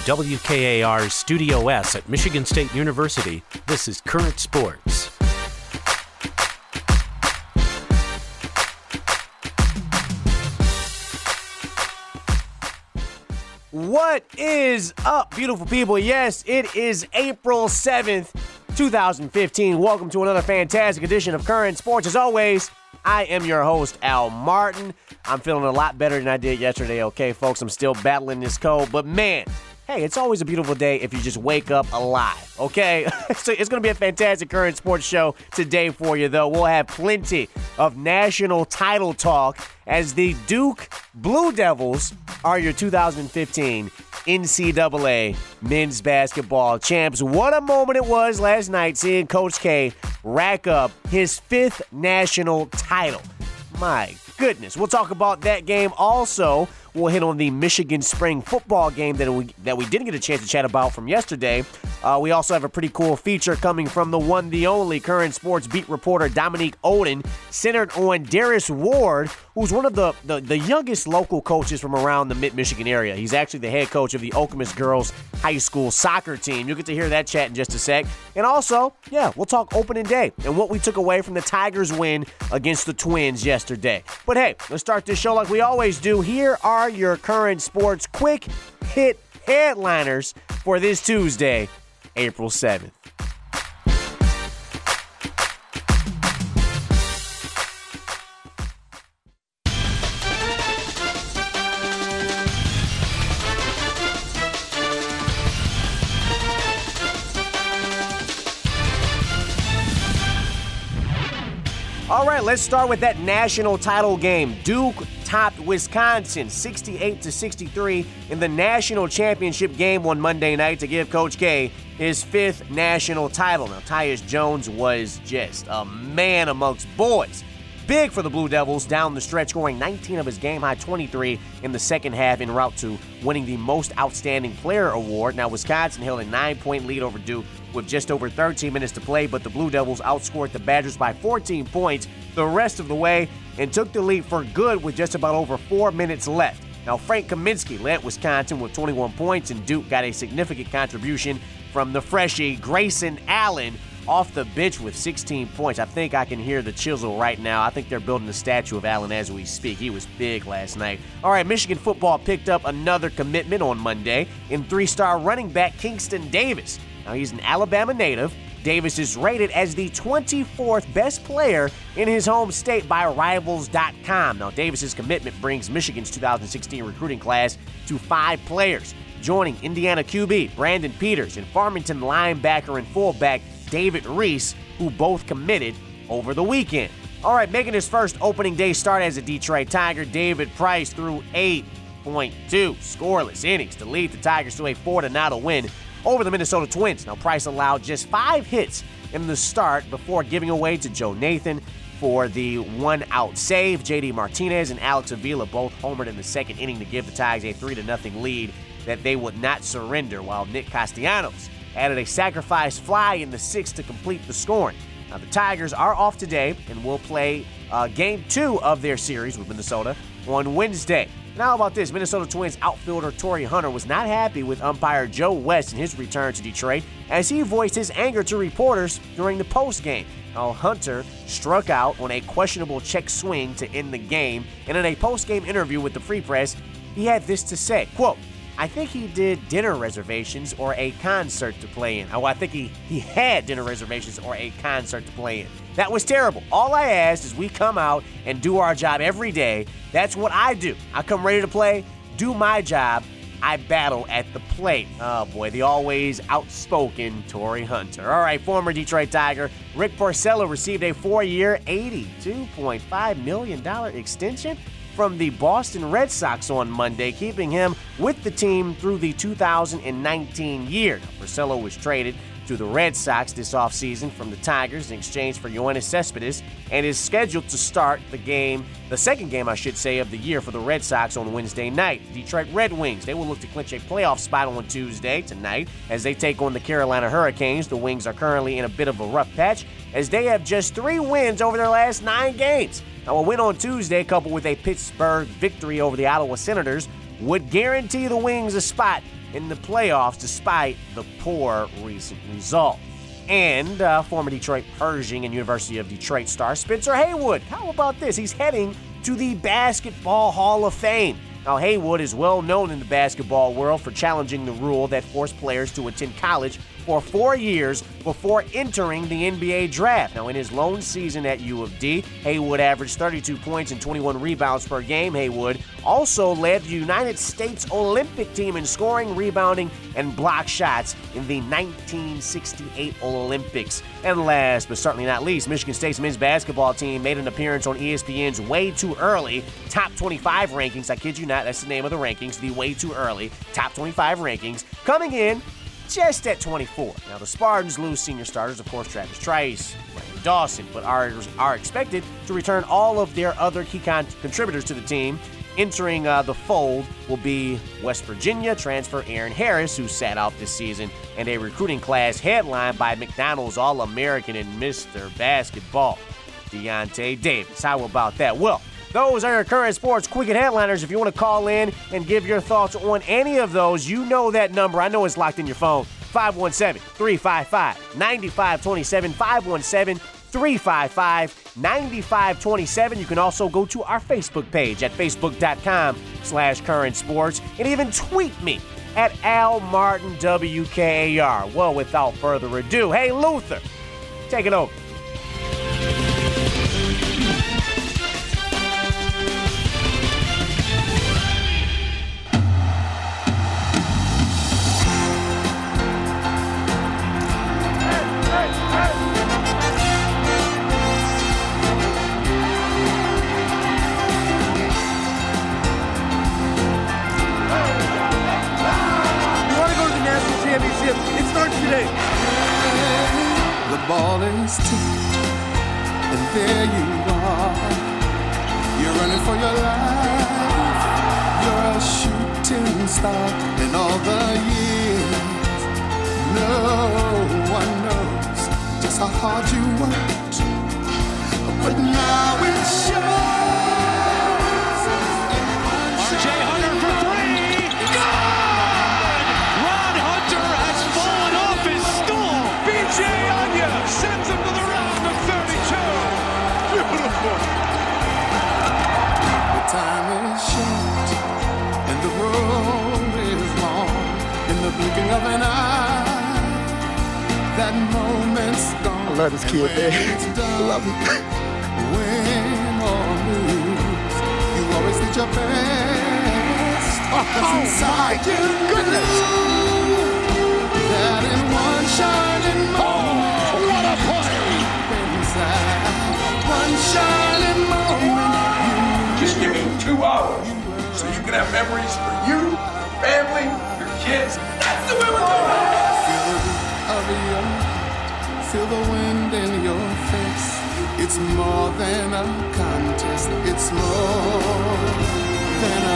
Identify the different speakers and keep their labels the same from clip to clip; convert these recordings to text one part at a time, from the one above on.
Speaker 1: WKAR's Studio S at Michigan State University, this is Current Sports.
Speaker 2: What is up, beautiful people? Yes, it is April 7th, 2015. Welcome to another fantastic edition of Current Sports. As always, I am your host, Al Martin. I'm feeling a lot better than I did yesterday, okay, folks? I'm still battling this cold, but man, hey, it's always a beautiful day if you just wake up alive, okay? So it's going to be a fantastic Current Sports show today for you, though. We'll have plenty of national title talk as the Duke Blue Devils are your 2015 NCAA men's basketball champs. What a moment it was last night seeing Coach K rack up his 5th national title. My goodness. We'll talk about that game also. We'll hit on the Michigan spring football game that we didn't get a chance to chat about from yesterday. We also have a pretty cool feature coming from the one, the only Current Sports beat reporter Dominique Oden, centered on Darius Ward, who's one of the youngest local coaches from around the mid-Michigan area. He's actually the head coach of the Okemos Girls High School soccer team. You'll get to hear that chat in just a sec. And also, we'll talk opening day and what we took away from the Tigers' win against the Twins yesterday. But hey, let's start this show like we always do. Here are your Current Sports quick hit headliners for this Tuesday, April 7th. All right, let's start with that national title game. Duke topped Wisconsin 68-63 in the national championship game on Monday night to give Coach K his 5th national title. Now, Tyus Jones was just a man amongst boys. Big for the Blue Devils down the stretch, scoring 19 of his game-high 23 in the second half en route to winning the Most Outstanding Player award. Now, Wisconsin held a 9-point lead over Duke with just over 13 minutes to play, but the Blue Devils outscored the Badgers by 14 points the rest of the way and took the lead for good with just about over 4 minutes left. Now, Frank Kaminsky led Wisconsin with 21 points, and Duke got a significant contribution from the freshie Grayson Allen off the bench with 16 points. I think I can hear the chisel right now. I think they're building a statue of Allen as we speak. He was big last night. All right, Michigan football picked up another commitment on Monday in 3-star running back Kingston Davis. Now, he's an Alabama native. Davis is rated as the 24th best player in his home state by Rivals.com. Now, Davis's commitment brings Michigan's 2016 recruiting class to 5 players, joining Indiana QB Brandon Peters and Farmington linebacker and fullback David Reese, who both committed over the weekend. All right, making his first opening day start as a Detroit Tiger, David Price threw 8.2 scoreless innings to lead the Tigers to a 4-0 win over the Minnesota Twins. Now, Price allowed just 5 hits in the start before giving away to Joe Nathan for the 1-out save. J.D. Martinez and Alex Avila both homered in the second inning to give the Tigers a 3-0 lead that they would not surrender, while Nick Castellanos added a sacrifice fly in the 6th to complete the scoring. Now, the Tigers are off today and will play Game 2 of their series with Minnesota on Wednesday. Now, how about this? Minnesota Twins outfielder Torrey Hunter was not happy with umpire Joe West in his return to Detroit as he voiced his anger to reporters during the postgame. Now, Hunter struck out on a questionable check swing to end the game, and in a postgame interview with the Free Press, he had this to say, quote, "I think he did dinner reservations or a concert to play in." Oh, I think he had dinner reservations or a concert to play in. That was terrible. All I asked is we come out and do our job every day. That's what I do. I come ready to play, do my job. I battle at the plate. Oh, boy, the always outspoken Torrey Hunter. All right, former Detroit Tiger Rick Porcello received a 4-year, $82.5 million extension from the Boston Red Sox on Monday, keeping him with the team through the 2019 year. Now, Porcello was traded to the Red Sox this offseason from the Tigers in exchange for Yoenis Cespedes and is scheduled to start the second game, of the year for the Red Sox on Wednesday night. The Detroit Red Wings, they will look to clinch a playoff spot on Tuesday tonight as they take on the Carolina Hurricanes. The Wings are currently in a bit of a rough patch as they have just 3 wins over their last 9 games. Now, a win on Tuesday, coupled with a Pittsburgh victory over the Ottawa Senators, would guarantee the Wings a spot in the playoffs despite the poor recent result. And former Detroit Pershing and University of Detroit star Spencer Haywood. How about this? He's heading to the Basketball Hall of Fame. Now, Haywood is well known in the basketball world for challenging the rule that forced players to attend college for 4 years before entering the NBA draft. Now, in his lone season at U of D, Haywood averaged 32 points and 21 rebounds per game. Haywood also led the United States Olympic team in scoring, rebounding, and block shots in the 1968 Olympics. And last but certainly not least, Michigan State's men's basketball team made an appearance on ESPN's Way Too Early Top 25 rankings. I kid you not, that's the name of the rankings, the Way Too Early Top 25 rankings, coming in just at 24. Now, the Spartans lose senior starters, of course, Travis Trice, Brandon Dawson, but are expected to return all of their other key contributors to the team. Entering the fold will be West Virginia transfer Aaron Harris, who sat out this season, and a recruiting class headlined by McDonald's All-American and Mr. Basketball, Deontay Davis. How about that? Well, those are your current sports quick headliners. If you want to call in and give your thoughts on any of those, you know that number. I know it's locked in your phone. 517-355-9527. 517-355-9527. You can also go to our Facebook page at facebook.com/current sports and even tweet me at AlMartinWKAR. Well, without further ado, hey, Luther, take it over.
Speaker 3: It starts today. The ball is tipped, and there you are. You're running for your life. You're a shooting star. In all the years, no one knows just how hard you worked. But now it shows.
Speaker 4: R.J. Hunter for three. Good! Ron Hunter has fallen off his stool. B.J. Anya sends him to the round of 32. Beautiful.
Speaker 3: The time is short and the road is long. In the blinking of an eye, that moment's gone.
Speaker 5: I love this kid, man. I love him.
Speaker 3: Win or lose, you always did your best.
Speaker 5: Oh my goodness!
Speaker 3: That in one shining moment,
Speaker 4: What a play!
Speaker 3: inside one shining moment,
Speaker 6: Just give me 2 hours so you can have memories for you, family, your kids. That's the way we're doing it.
Speaker 3: feel the beat of your heart, feel the wind in your face. It's more than a contest. It's more than a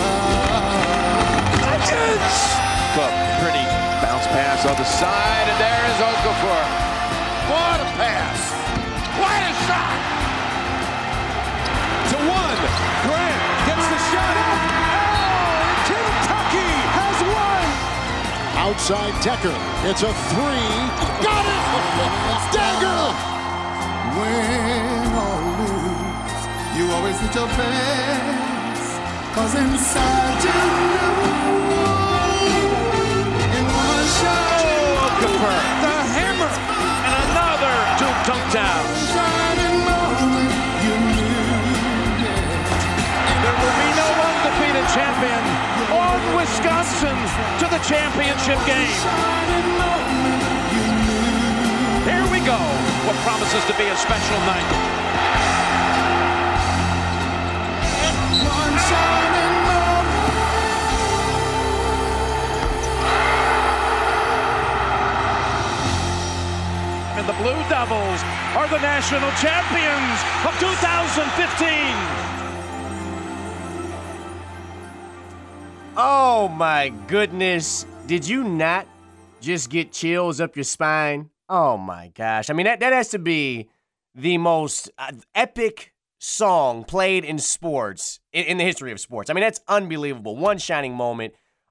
Speaker 4: Pretty bounce pass on the side, and there is Okafor. What a pass! What a shot! To one. Grant gets the shot out. Oh, Kentucky has won!
Speaker 5: Outside Decker. It's a three. Got it! Dagger!
Speaker 3: win or lose. You always did your best. 'Cause inside you knew in one shot.
Speaker 4: Okafor, the hammer, and another Duke Tunktown.
Speaker 3: Shining moment, you knew,
Speaker 4: There will be no undefeated champion on Wisconsin to the championship game.
Speaker 3: shining moment, you knew.
Speaker 4: Here we go. What promises to be a special night.
Speaker 3: One shining moment.
Speaker 4: And the Blue Devils are the national champions of 2015.
Speaker 2: Oh my goodness. Did you not just get chills up your spine? Oh my gosh. I mean, that has to be the most epic song played in sports, in the history of sports. I mean, that's unbelievable. One shining moment.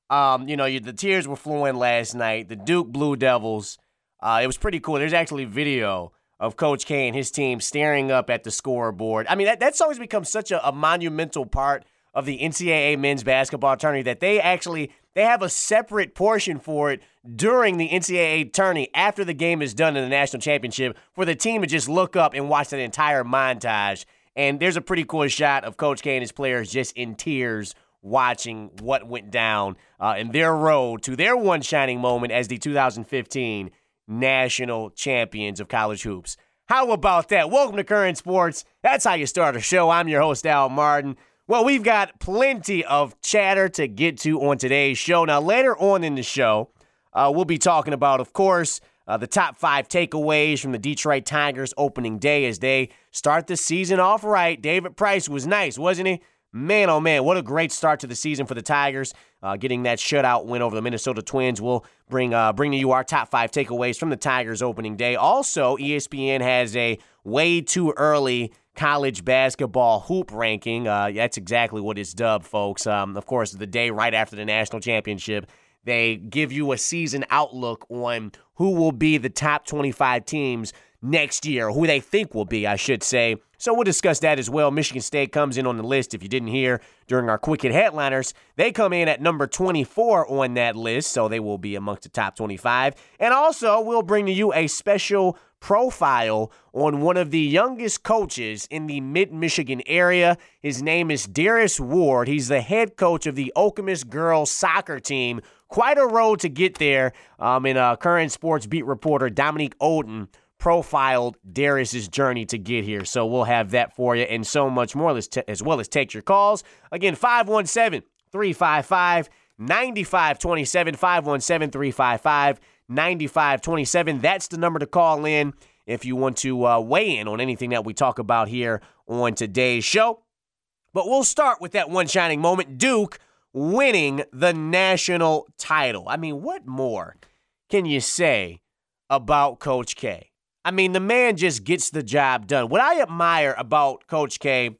Speaker 2: The tears were flowing last night. The Duke Blue Devils, it was pretty cool. There's actually video of Coach K and his team staring up at the scoreboard. I mean, that's always become such a monumental part of the NCAA men's basketball tourney that they have a separate portion for it during the NCAA tourney after the game is done in the national championship for the team to just look up and watch that entire montage. And there's a pretty cool shot of Coach K and his players just in tears watching what went down in their road to their one shining moment as the 2015 national champions of college hoops. How about that? Welcome to Current Sports. That's how you start a show. I'm your host, Al Martin. Well, we've got plenty of chatter to get to on today's show. Now, later on in the show, we'll be talking about, of course, the top 5 takeaways from the Detroit Tigers opening day as they start the season off right. David Price was nice, wasn't he? Man, oh man, what a great start to the season for the Tigers. Getting that shutout win over the Minnesota Twins. We'll bring to you our top 5 takeaways from the Tigers opening day. Also, ESPN has a way too early college basketball hoop ranking. That's exactly what it's dubbed, folks. Of course, the day right after the national championship, they give you a season outlook on who will be the top 25 teams next year, who they think will be, I should say. So we'll discuss that as well. Michigan State comes in on the list. If you didn't hear during our Quick Hit Headliners, they come in at number 24 on that list, so they will be amongst the top 25. And also, we'll bring to you a special profile on one of the youngest coaches in the mid-Michigan area. His name is Darius Ward. He's the head coach of the Okemos girls soccer team. Quite a road to get there. Current Sports beat reporter Dominique Oden profiled Darius's journey to get here. So we'll have that for you and so much more, as well as take your calls. Again, 517-355-9527, 517-355-9527. That's the number to call in if you want to weigh in on anything that we talk about here on today's show. But we'll start with that one shining moment, Duke winning the national title. I mean, what more can you say about Coach K? I mean, the man just gets the job done. What I admire about Coach K,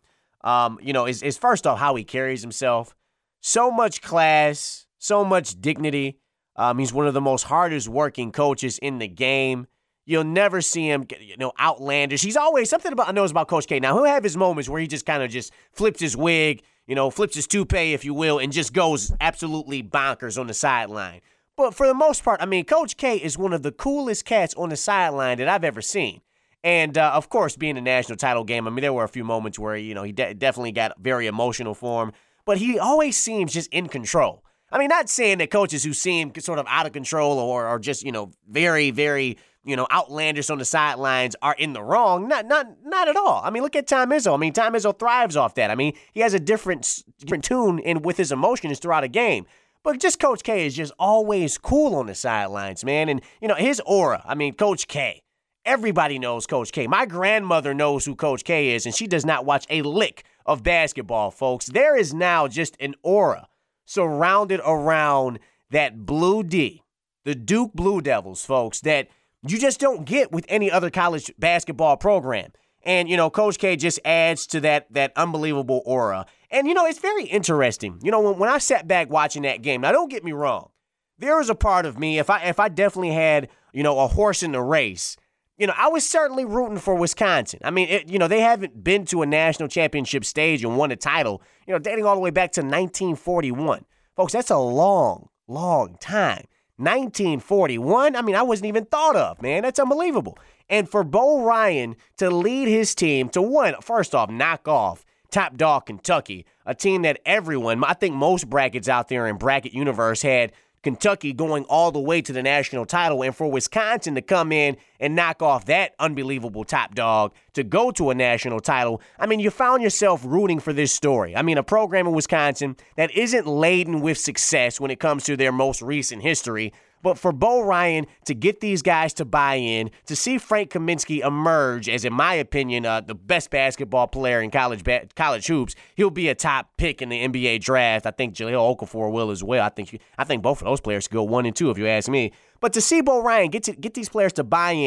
Speaker 2: is first off how he carries himself. So much class, so much dignity. He's one of the most hardest working coaches in the game. You'll never see him, outlandish. He's always something I know about Coach K. Now, he'll have his moments where he just kind of just flips his wig, flips his toupee, if you will, and just goes absolutely bonkers on the sideline. But for the most part, I mean, Coach K is one of the coolest cats on the sideline that I've ever seen. And, of course, being a national title game, I mean, there were a few moments where, he definitely got very emotional for him. But he always seems just in control. I mean, not saying that coaches who seem sort of out of control or just, very, very, outlandish on the sidelines are in the wrong. Not at all. I mean, look at Tom Izzo. I mean, Tom Izzo thrives off that. I mean, he has a different tune with his emotions throughout a game. But just Coach K is just always cool on the sidelines, man. And, his aura, I mean, Coach K. Everybody knows Coach K. My grandmother knows who Coach K is, and she does not watch a lick of basketball, folks. There is now just an aura surrounded around that Blue D, the Duke Blue Devils, folks, that you just don't get with any other college basketball program. And, Coach K just adds to that unbelievable aura. And, it's very interesting. When I sat back watching that game, now don't get me wrong, there was a part of me, if I definitely had, a horse in the race, I was certainly rooting for Wisconsin. I mean, they haven't been to a national championship stage and won a title, dating all the way back to 1941. Folks, that's a long, long time. 1941? I mean, I wasn't even thought of, man. That's unbelievable. And for Bo Ryan to lead his team to first off, knock off top dog Kentucky, a team that everyone, I think most brackets out there in Bracket Universe had Kentucky going all the way to the national title, and for Wisconsin to come in and knock off that unbelievable top dog to go to a national title, I mean, you found yourself rooting for this story. I mean, a program in Wisconsin that isn't laden with success when it comes to their most recent history, but for Bo Ryan to get these guys to buy in, to see Frank Kaminsky emerge as, in my opinion, the best basketball player in college hoops, he'll be a top pick in the NBA draft. I think Jahlil Okafor will as well. I think both of those players could go 1 and 2 if you ask me. But to see Bo Ryan get these players to buy in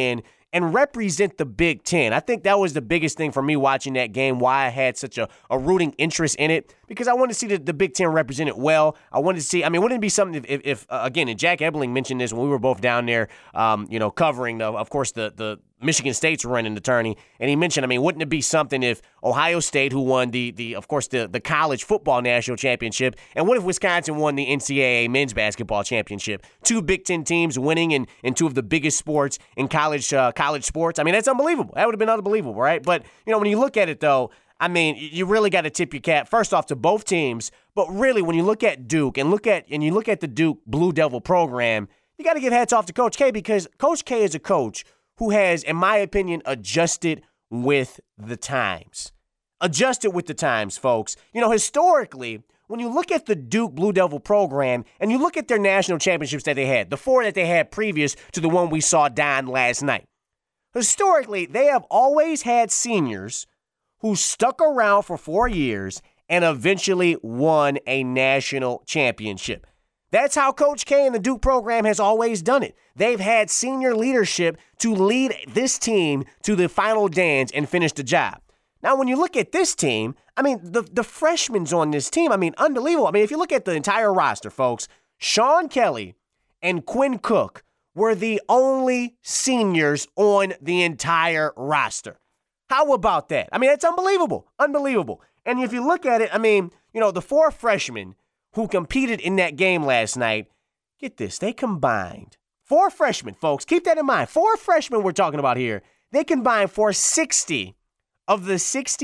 Speaker 2: and represent the Big Ten. I think that was the biggest thing for me watching that game, why I had such a rooting interest in it, because I wanted to see the Big Ten represented well. I wanted to see, wouldn't it be something if again, and Jack Ebeling mentioned this when we were both down there, covering, of course, the Michigan State's run in the tourney, and he mentioned, wouldn't it be something if Ohio State, who won the college football national championship, and what if Wisconsin won the NCAA men's basketball championship? Two Big Ten teams winning in two of the biggest sports in college sports. That's unbelievable. That would have been unbelievable, right? But when you look at it though, you really got to tip your cap first off to both teams, but really when you look at Duke and you look at the Duke Blue Devil program, you got to give hats off to Coach K, because Coach K is a coach who has, in my opinion, adjusted with the times. Adjusted with the times, folks. Historically, when you look at the Duke Blue Devil program and you look at their national championships that they had, the 4 that they had previous to the one we saw down last night, historically, they have always had seniors who stuck around for 4 years and eventually won a national championship. That's how Coach K and the Duke program has always done it. They've had senior leadership to lead this team to the final dance and finish the job. Now, when you look at this team, the freshmen on this team, unbelievable. If you look at the entire roster, folks, Sean Kelly and Quinn Cook were the only seniors on the entire roster. How about that? It's unbelievable. Unbelievable. And if you look at it, the 4 freshmen who competed in that game last night, get this, they combined. 4 freshmen, folks, keep that in mind. 4 freshmen we're talking about here. They combined for 60 of the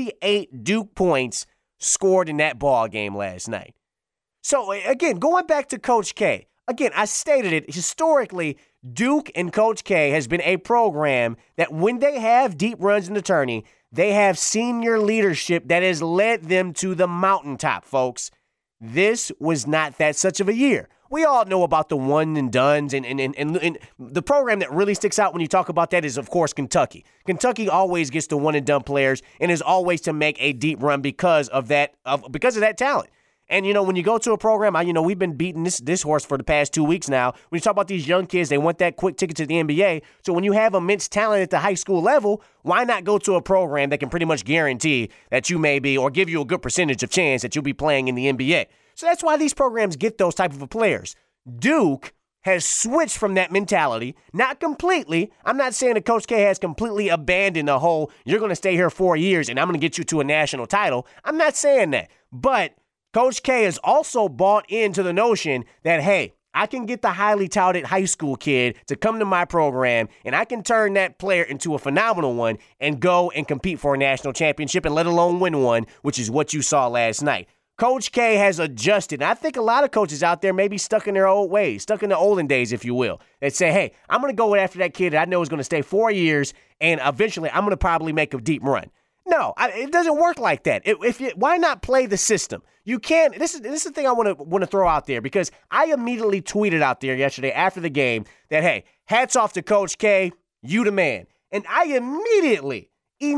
Speaker 2: 68 Duke points scored in that ball game last night. So, again, going back to Coach K, again, I stated it, historically, Duke and Coach K has been a program that when they have deep runs in the tourney, they have senior leadership that has led them to the mountaintop, folks. This was not that such of a year. We all know about the one and dones, and the program that really sticks out when you talk about that is, of course, Kentucky. Kentucky always gets the one and done players and is always to make a deep run because of that talent. And, when you go to a program, we've been beating this horse for the past 2 weeks now. When you talk about these young kids, they want that quick ticket to the NBA. So when you have immense talent at the high school level, why not go to a program that can pretty much guarantee that you may be, or give you a good percentage of chance that you'll be playing in the NBA? So that's why these programs get those type of players. Duke has switched from that mentality, not completely. I'm not saying that Coach K has completely abandoned the whole, you're going to stay here 4 years and I'm going to get you to a national title. I'm not saying that. But Coach K has also bought into the notion that, hey, I can get the highly touted high school kid to come to my program, and I can turn that player into a phenomenal one and go and compete for a national championship and let alone win one, which is what you saw last night. Coach K has adjusted. And I think a lot of coaches out there may be stuck in their old ways, stuck in the olden days, if you will, that say, hey, I'm going to go after that kid that I know is going to stay 4 years, and eventually I'm going to probably make a deep run. No, it doesn't work like that. Why not play the system? You can't. This is the thing I want to throw out there, because I immediately tweeted out there yesterday after the game that, hey, hats off to Coach K, you the man. And I immediately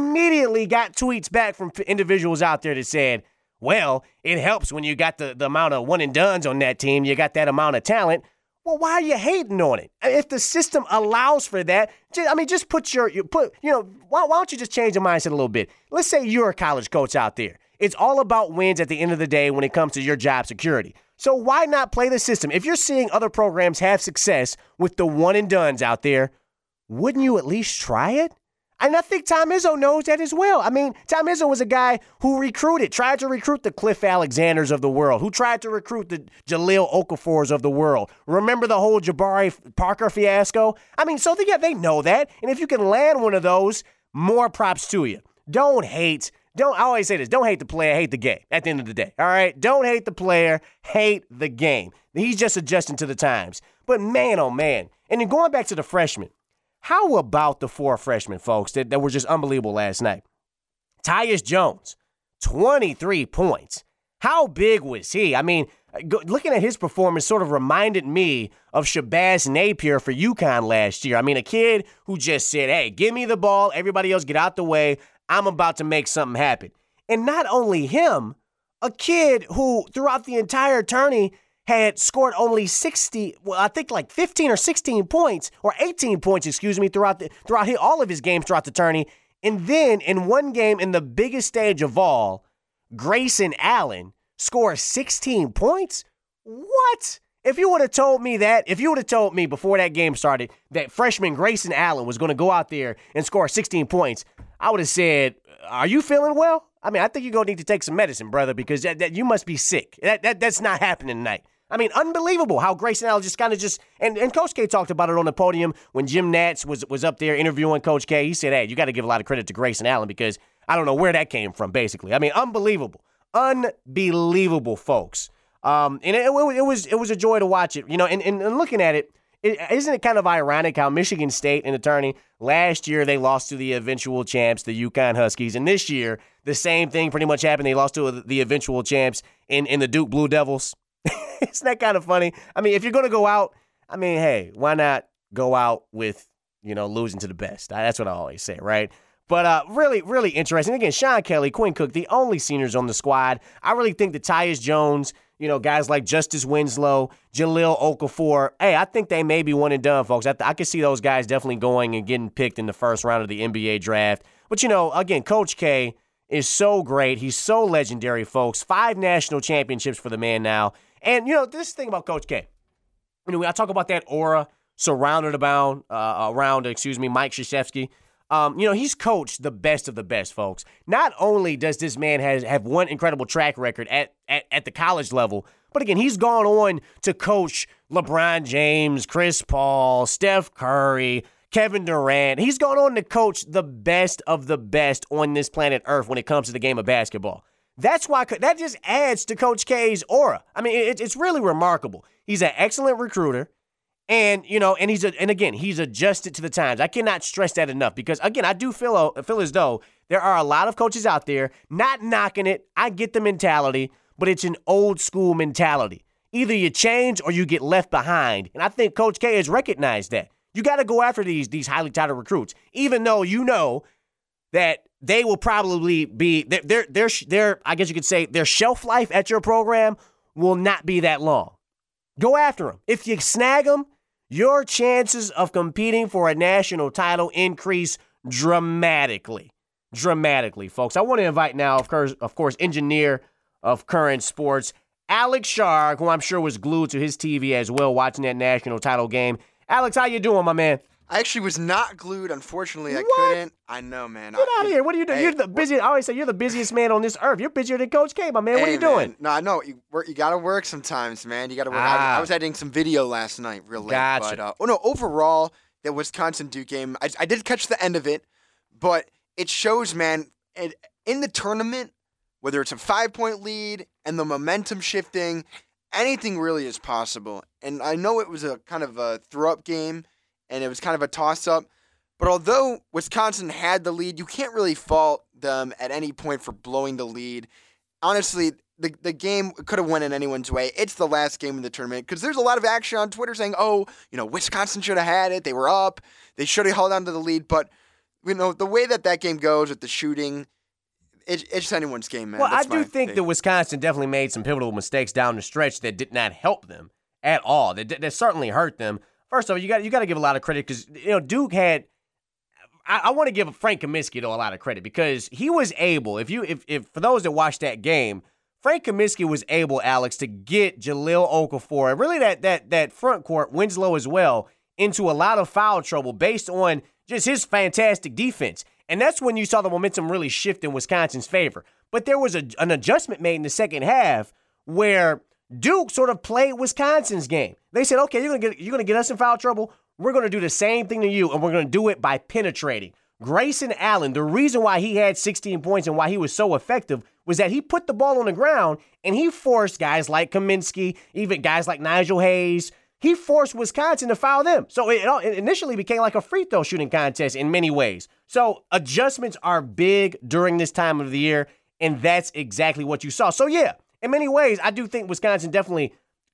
Speaker 2: got tweets back from individuals out there that said, well, it helps when you got the amount of one and dones on that team. You got that amount of talent. Well, why are you hating on it? If the system allows for that, just why don't you just change your mindset a little bit? Let's say you're a college coach out there. It's all about wins at the end of the day when it comes to your job security. So why not play the system? If you're seeing other programs have success with the one and dones out there, wouldn't you at least try it? And I think Tom Izzo knows that as well. Tom Izzo was a guy who tried to recruit the Cliff Alexanders of the world, who tried to recruit the Jahlil Okafors of the world. Remember the whole Jabari Parker fiasco? They know that. And if you can land one of those, more props to you. I always say this, don't hate the player, hate the game at the end of the day. All right? Don't hate the player, hate the game. He's just adjusting to the times. But man, oh man. And then going back to the freshmen, how about the 4 freshmen, folks, that were just unbelievable last night? Tyus Jones, 23 points. How big was he? Looking at his performance sort of reminded me of Shabazz Napier for UConn last year. A kid who just said, hey, give me the ball, everybody else get out the way, I'm about to make something happen. And not only him, a kid who throughout the entire tourney had scored only 15 or 16 points, or 18 points, throughout all of his games throughout the tourney. And then in one game, in the biggest stage of all, Grayson Allen scores 16 points? What? If you would have told me before that game started that freshman Grayson Allen was going to go out there and score 16 points, I would have said, are you feeling well? I mean, I think you're going to need to take some medicine, brother, because that you must be sick. That's not happening tonight. I mean, unbelievable how Grayson Allen and Coach K talked about it on the podium when Jim Nantz was up there interviewing Coach K. He said, hey, you got to give a lot of credit to Grayson Allen because I don't know where that came from, basically. I mean, unbelievable, folks. And it was a joy to watch it, and looking at it, isn't it kind of ironic how Michigan State in the tourney, last year they lost to the eventual champs, the UConn Huskies, and this year the same thing pretty much happened. They lost to the eventual champs in the Duke Blue Devils. Isn't that kind of funny? I mean, if you're going to go out, I mean, hey, why not go out with, losing to the best? That's what I always say, right? But really, really interesting. Again, Sean Kelly, Quinn Cook, the only seniors on the squad. I really think that Tyus Jones, guys like Justice Winslow, Jahlil Okafor, hey, I think they may be one and done, folks. I could see those guys definitely going and getting picked in the first round of the NBA draft. But, again, Coach K is so great. He's so legendary, folks. 5 national championships for the man now. And, this thing about Coach K, I talk about that aura surrounded around Mike Krzyzewski. He's coached the best of the best, folks. Not only does this man have one incredible track record at the college level, but again, he's gone on to coach LeBron James, Chris Paul, Steph Curry, Kevin Durant. He's gone on to coach the best of the best on this planet Earth when it comes to the game of basketball. That's why that just adds to Coach K's aura. I mean, it's really remarkable. He's an excellent recruiter. And, he's adjusted to the times. I cannot stress that enough because, again, I do feel as though there are a lot of coaches out there not knocking it. I get the mentality, but it's an old school mentality. Either you change or you get left behind. And I think Coach K has recognized that. You got to go after these highly touted recruits, even though you know that they will probably be their I guess you could say their shelf life at your program will not be that long. Go after them. If you snag them, your chances of competing for a national title increase dramatically. Dramatically, folks. I want to invite now, of course, engineer of Current Sports, Alex Sharg, who I'm sure was glued to his TV as well watching that national title game. Alex, how you doing, my man?
Speaker 7: I actually was not glued. Unfortunately, I couldn't. I know, man.
Speaker 2: Get out of here. What are you doing? You're the busiest. I always say you're the busiest man on this earth. You're busier than Coach K, my man. What are you doing?
Speaker 7: No, I know. You got to work sometimes, man. You got to work. I was editing some video last night real late.
Speaker 2: Gotcha.
Speaker 7: But, overall, the Wisconsin-Duke game, I did catch the end of it, but it shows, man, in the tournament, whether it's a 5-point lead and the momentum shifting, anything really is possible. And I know it was a kind of a throw-up game, and it was kind of a toss-up. But although Wisconsin had the lead, you can't really fault them at any point for blowing the lead. Honestly, the game could have went in anyone's way. It's the last game of the tournament because there's a lot of action on Twitter saying, Wisconsin should have had it. They were up. They should have held on to the lead. But, the way that game goes with the shooting, it's just anyone's game, man.
Speaker 2: Well, I do think that Wisconsin definitely made some pivotal mistakes down the stretch that did not help them at all. That certainly hurt them. First of all, you got to give a lot of credit because Duke had. I want to give Frank Kaminsky though a lot of credit because he was able. If for those that watched that game, Frank Kaminsky was able, Alex, to get Jahlil Okafor and really that front court, Winslow as well, into a lot of foul trouble based on just his fantastic defense. And that's when you saw the momentum really shift in Wisconsin's favor. But there was an adjustment made in the second half where Duke sort of played Wisconsin's game. They said, okay, you're gonna get us in foul trouble. We're going to do the same thing to you, and we're going to do it by penetrating. Grayson Allen, the reason why he had 16 points and why he was so effective was that he put the ball on the ground, and he forced guys like Kaminsky, even guys like Nigel Hayes, he forced Wisconsin to foul them. So it initially became like a free throw shooting contest in many ways. So adjustments are big during this time of the year, and that's exactly what you saw. So yeah, in many ways, I do think Wisconsin definitely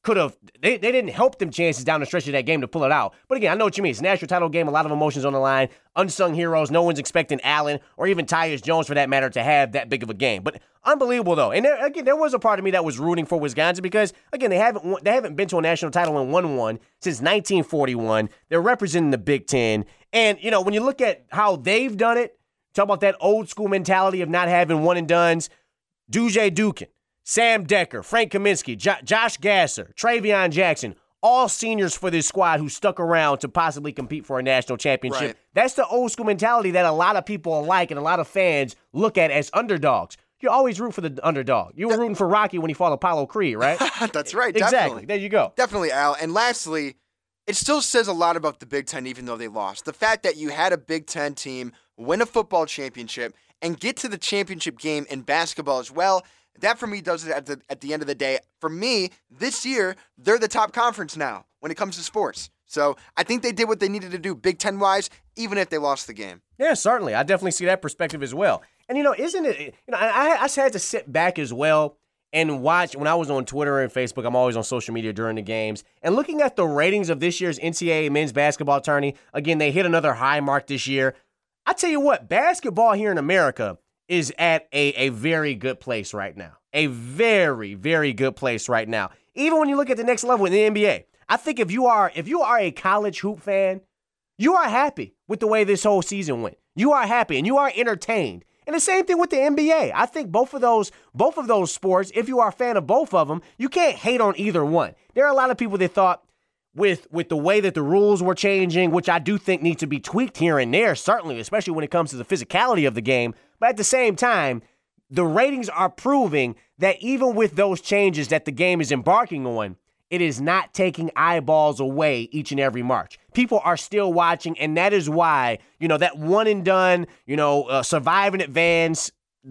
Speaker 2: they didn't help them chances down the stretch of that game to pull it out. But again, I know what you mean. It's a national title game, a lot of emotions on the line, unsung heroes. No one's expecting Allen or even Tyus Jones, for that matter, to have that big of a game. But unbelievable, though. And there was a part of me that was rooting for Wisconsin because, again, they haven't been to a national title and won one since 1941. They're representing the Big Ten. And, when you look at how they've done it, talk about that old school mentality of not having one-and-dones, Duje Dukin, Sam Decker, Frank Kaminsky, Josh Gasser, Travion Jackson, all seniors for this squad who stuck around to possibly compete for a national championship.
Speaker 7: Right.
Speaker 2: That's the old school mentality that a lot of people like and a lot of fans look at as underdogs. You always root for the underdog. You were rooting for Rocky when he fought Apollo Creed, right?
Speaker 7: That's right.
Speaker 2: Exactly.
Speaker 7: Definitely.
Speaker 2: There you go.
Speaker 7: Definitely, Al. And lastly, it still says a lot about the Big Ten, even though they lost. The fact that you had a Big Ten team win a football championship and get to the championship game in basketball as well, that for me does it at the end of the day. For me, this year, they're the top conference now when it comes to sports. So I think they did what they needed to do Big Ten-wise, even if they lost the game.
Speaker 2: Yeah, certainly. I definitely see that perspective as well. And, isn't it, I had to sit back as well and watch. When I was on Twitter and Facebook, I'm always on social media during the games, and looking at the ratings of this year's NCAA men's basketball tourney. Again, they hit another high mark this year. I tell you what, basketball here in America is at a very good place right now. A very, very good place right now. Even when you look at the next level in the NBA, I think if you are a college hoop fan, you are happy with the way this whole season went. You are happy and you are entertained. And the same thing with the NBA. I think both of those sports, if you are a fan of both of them, you can't hate on either one. There are a lot of people that thought with the way that the rules were changing, which I do think need to be tweaked here and there, certainly, especially when it comes to the physicality of the game. But at the same time, the ratings are proving that even with those changes that the game is embarking on, it is not taking eyeballs away each and every March. People are still watching, and that is why, that one and done, survive in advance,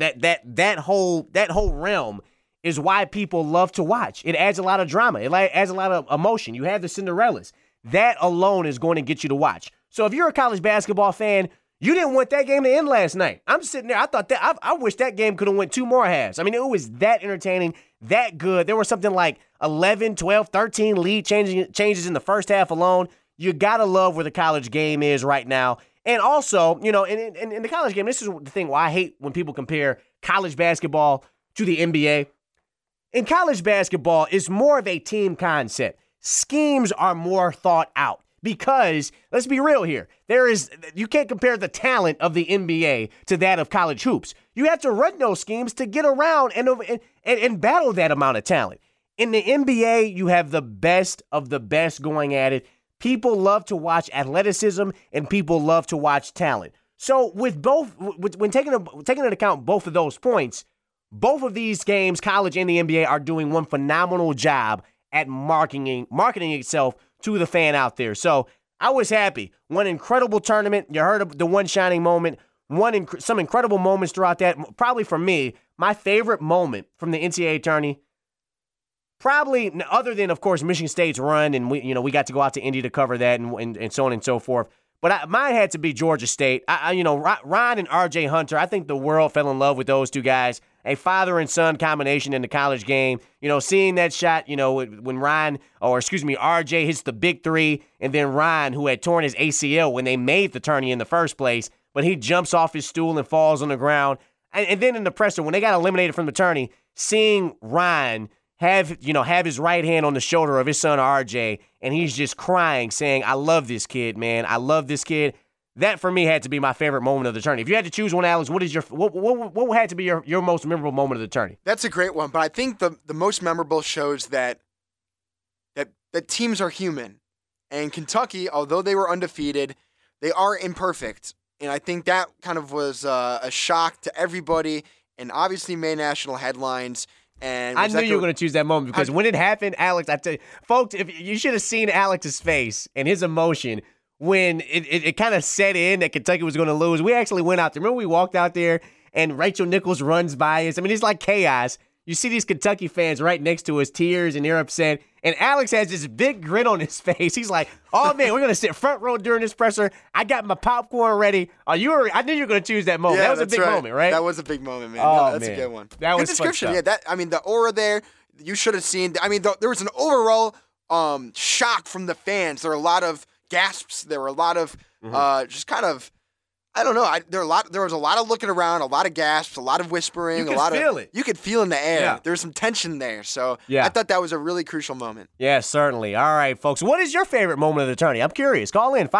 Speaker 2: that whole realm is why people love to watch. It adds a lot of drama. It adds a lot of emotion. You have the Cinderellas. That alone is going to get you to watch. So if you're a college basketball fan, you didn't want that game to end last night. I'm sitting there. I thought that I wish that game could have went 2 more halves. I mean, it was that entertaining, that good. There was something like 11, 12, 13 lead changes in the first half alone. You got to love where the college game is right now. And also, in the college game, this is the thing why I hate when people compare college basketball to the NBA. In college basketball, it's more of a team concept. Schemes are more thought out. Because, let's be real here, you can't compare the talent of the NBA to that of college hoops. You have to run those schemes to get around and battle that amount of talent. In the NBA, you have the best of the best going at it. People love to watch athleticism, and people love to watch talent. So when taking into account both of those points, both of these games, college and the NBA, are doing one phenomenal job at marketing itself to the fan out there. So I was happy. One incredible tournament. You heard of the one shining moment. Some incredible moments throughout that. Probably for me, my favorite moment from the NCAA tourney, probably other than, of course, Michigan State's run, and we got to go out to Indy to cover that and so on and so forth. But mine had to be Georgia State. Ron and R.J. Hunter, I think the world fell in love with those two guys. A father and son combination in the college game. Seeing that shot, when R.J. hits the big three, and then Ron, who had torn his ACL when they made the tourney in the first place, but he jumps off his stool and falls on the ground. And then in the presser, when they got eliminated from the tourney, seeing Ron have his right hand on the shoulder of his son RJ, and he's just crying, saying, "I love this kid, man. I love this kid." That for me had to be my favorite moment of the tourney. If you had to choose one, Alex, what had to be your most memorable moment of the tourney?
Speaker 7: That's a great one, but I think the most memorable shows that teams are human, and Kentucky, although they were undefeated, they are imperfect, and I think that kind of was a shock to everybody, and obviously made national headlines. And
Speaker 2: I knew you were going to choose that moment because when it happened, Alex, I tell you, folks, if you should have seen Alex's face and his emotion when it kind of set in that Kentucky was going to lose. We actually went out there. Remember we walked out there and Rachel Nichols runs by us. I mean, it's like chaos. You see these Kentucky fans right next to us, tears, and they're upset. And Alex has this big grin on his face. He's like, "Oh man, we're gonna sit front row during this presser. I got my popcorn ready." I knew you were gonna choose that moment.
Speaker 7: Yeah,
Speaker 2: that was a big moment, right?
Speaker 7: That was a big moment, man.
Speaker 2: Oh,
Speaker 7: that's
Speaker 2: man.
Speaker 7: a good one.
Speaker 2: That was
Speaker 7: good description.
Speaker 2: fun stuff.
Speaker 7: Yeah, the aura there. you should have seen. I mean, there was an overall shock from the fans. There were a lot of gasps. There were a lot of just kind of. I don't know. There was a lot of looking around, a lot of gasps, a lot of whispering.
Speaker 2: You could feel it.
Speaker 7: You could feel in the air.
Speaker 2: Yeah.
Speaker 7: There was some tension there. So
Speaker 2: yeah.
Speaker 7: I thought that was a really crucial moment.
Speaker 2: Yeah, certainly. All right, folks. What is your favorite moment of the tourney? I'm curious. Call in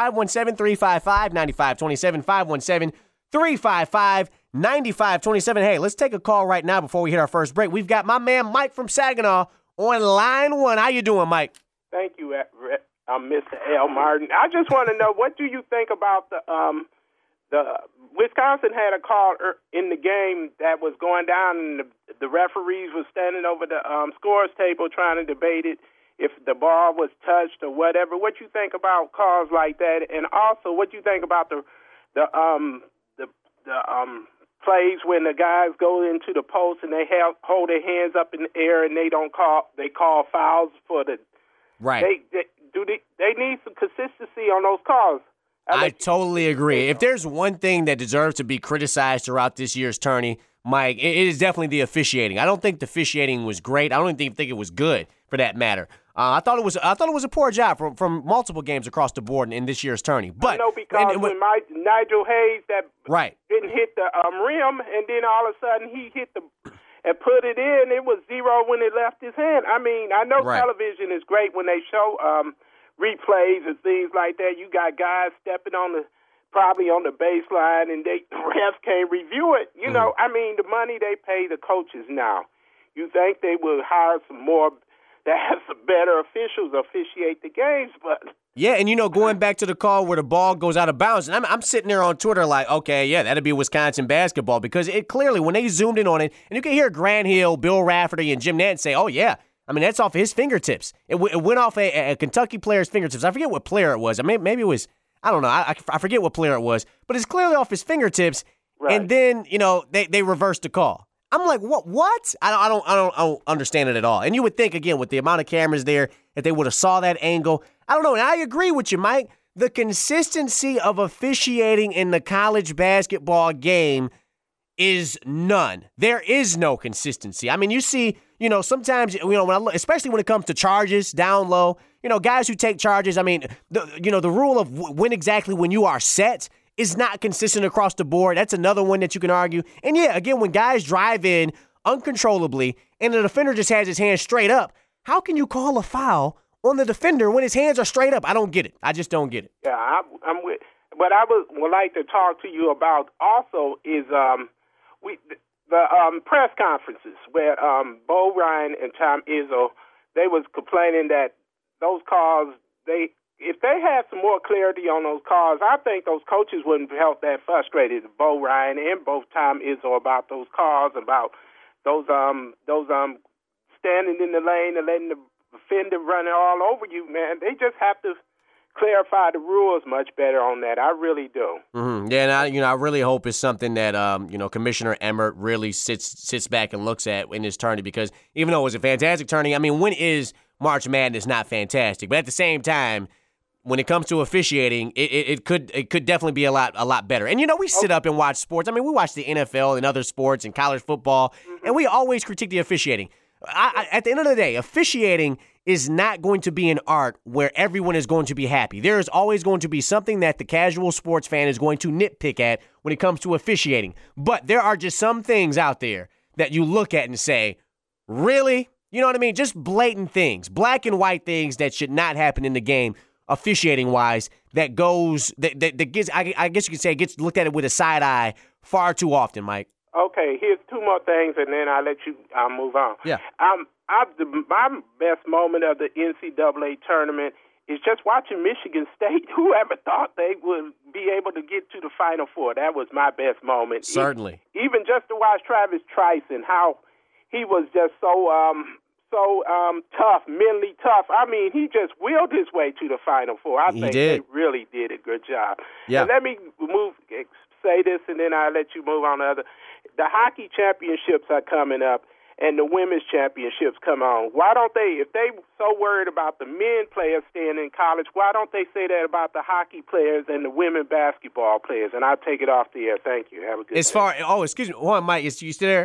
Speaker 2: 517-355-9527, 517-355-9527. Hey, let's take a call right now before we hit our first break. We've got my man Mike from Saginaw on line 1. How you doing, Mike?
Speaker 8: Thank you, Mr. L. Martin. I just want to know, what do you think about the Wisconsin had a call in the game that was going down, and the referees were standing over the scores table trying to debate it, if the ball was touched or whatever. What you think about calls like that, and also what you think about the plays when the guys go into the post and they hold their hands up in the air and they call fouls for the
Speaker 2: right.
Speaker 8: They need some consistency on those calls.
Speaker 2: I totally agree. If there's one thing that deserves to be criticized throughout this year's tourney, Mike, it is definitely the officiating. I don't think the officiating was great. I don't even think it was good, for that matter. I thought it was a poor job from multiple games across the board in this year's tourney. But
Speaker 8: because when Nigel Hayes didn't hit the rim, and then all of a sudden he hit and put it in, it was 0 when it left his hand. I mean, I know television is great when they show replays and things like that. You got guys stepping probably on the baseline, and the refs can't review it. You know, I mean, the money they pay the coaches now, you think they will hire some more that have some better officials officiate the games, but
Speaker 2: yeah, and going back to the call where the ball goes out of bounds, and I'm sitting there on Twitter like, okay, yeah, that'd be Wisconsin basketball, because it clearly, when they zoomed in on it, and you can hear Grant Hill, Bill Rafferty, and Jim Nantz say, oh yeah, I mean, that's off his fingertips. It went off a Kentucky player's fingertips. I forget what player it was. I mean, maybe it was, I don't know. I forget what player it was, but it's clearly off his fingertips. Right. And then, they reversed the call. I'm like, what? I don't understand it at all. And you would think, again, with the amount of cameras there, that they would have saw that angle. I don't know. And I agree with you, Mike. The consistency of officiating in the college basketball game is none. There is no consistency. I mean, you see, sometimes, especially when it comes to charges down low, guys who take charges, I mean, the rule of when you are set is not consistent across the board. That's another one that you can argue. And yeah, again, when guys drive in uncontrollably and the defender just has his hands straight up, how can you call a foul on the defender when his hands are straight up? I don't get it. I just don't get it.
Speaker 8: Yeah, I'm with. What I would like to talk to you about also is the press conferences where Bo Ryan and Tom Izzo, they was complaining that those calls, if they had some more clarity on those calls, I think those coaches wouldn't have felt that frustrated, Bo Ryan and both Tom Izzo, about those calls, about those standing in the lane and letting the defender run all over you, man. They just have to clarify the rules much better on that. I really do.
Speaker 2: Mm-hmm. Yeah, and I really hope it's something that Commissioner Emmert really sits back and looks at in this tourney, because even though it was a fantastic tourney, I mean, when is March Madness not fantastic? But at the same time, when it comes to officiating, it could definitely be a lot better. And we sit up and watch sports. I mean, we watch the NFL and other sports and college football, and we always critique the officiating. At the end of the day, officiating is not going to be an art where everyone is going to be happy. There is always going to be something that the casual sports fan is going to nitpick at when it comes to officiating. But there are just some things out there that you look at and say, really? You know what I mean? Just blatant things, black and white things that should not happen in the game, officiating-wise, that gets, I guess you could say, it gets looked at it with a side eye far too often, Mike.
Speaker 8: Okay, here's two more things, and then I'll let you move on.
Speaker 2: Yeah.
Speaker 8: My best moment of the NCAA tournament is just watching Michigan State. Whoever thought they would be able to get to the Final Four? That was my best moment.
Speaker 2: Certainly.
Speaker 8: Even just to watch Travis Trice and how he was just so tough, mentally tough. I mean, he just willed his way to the Final Four. I think they really did a good job. Yeah. And let me say this, and then I'll let you move on to other. The hockey championships are coming up, and the women's championships come on. Why don't they, if they so worried about the men players staying in college, why don't they say that about the hockey players and the women basketball players? And I'll take it off the air. Thank you. Have a good day.
Speaker 2: Excuse me. Hold on, Mike. You still there?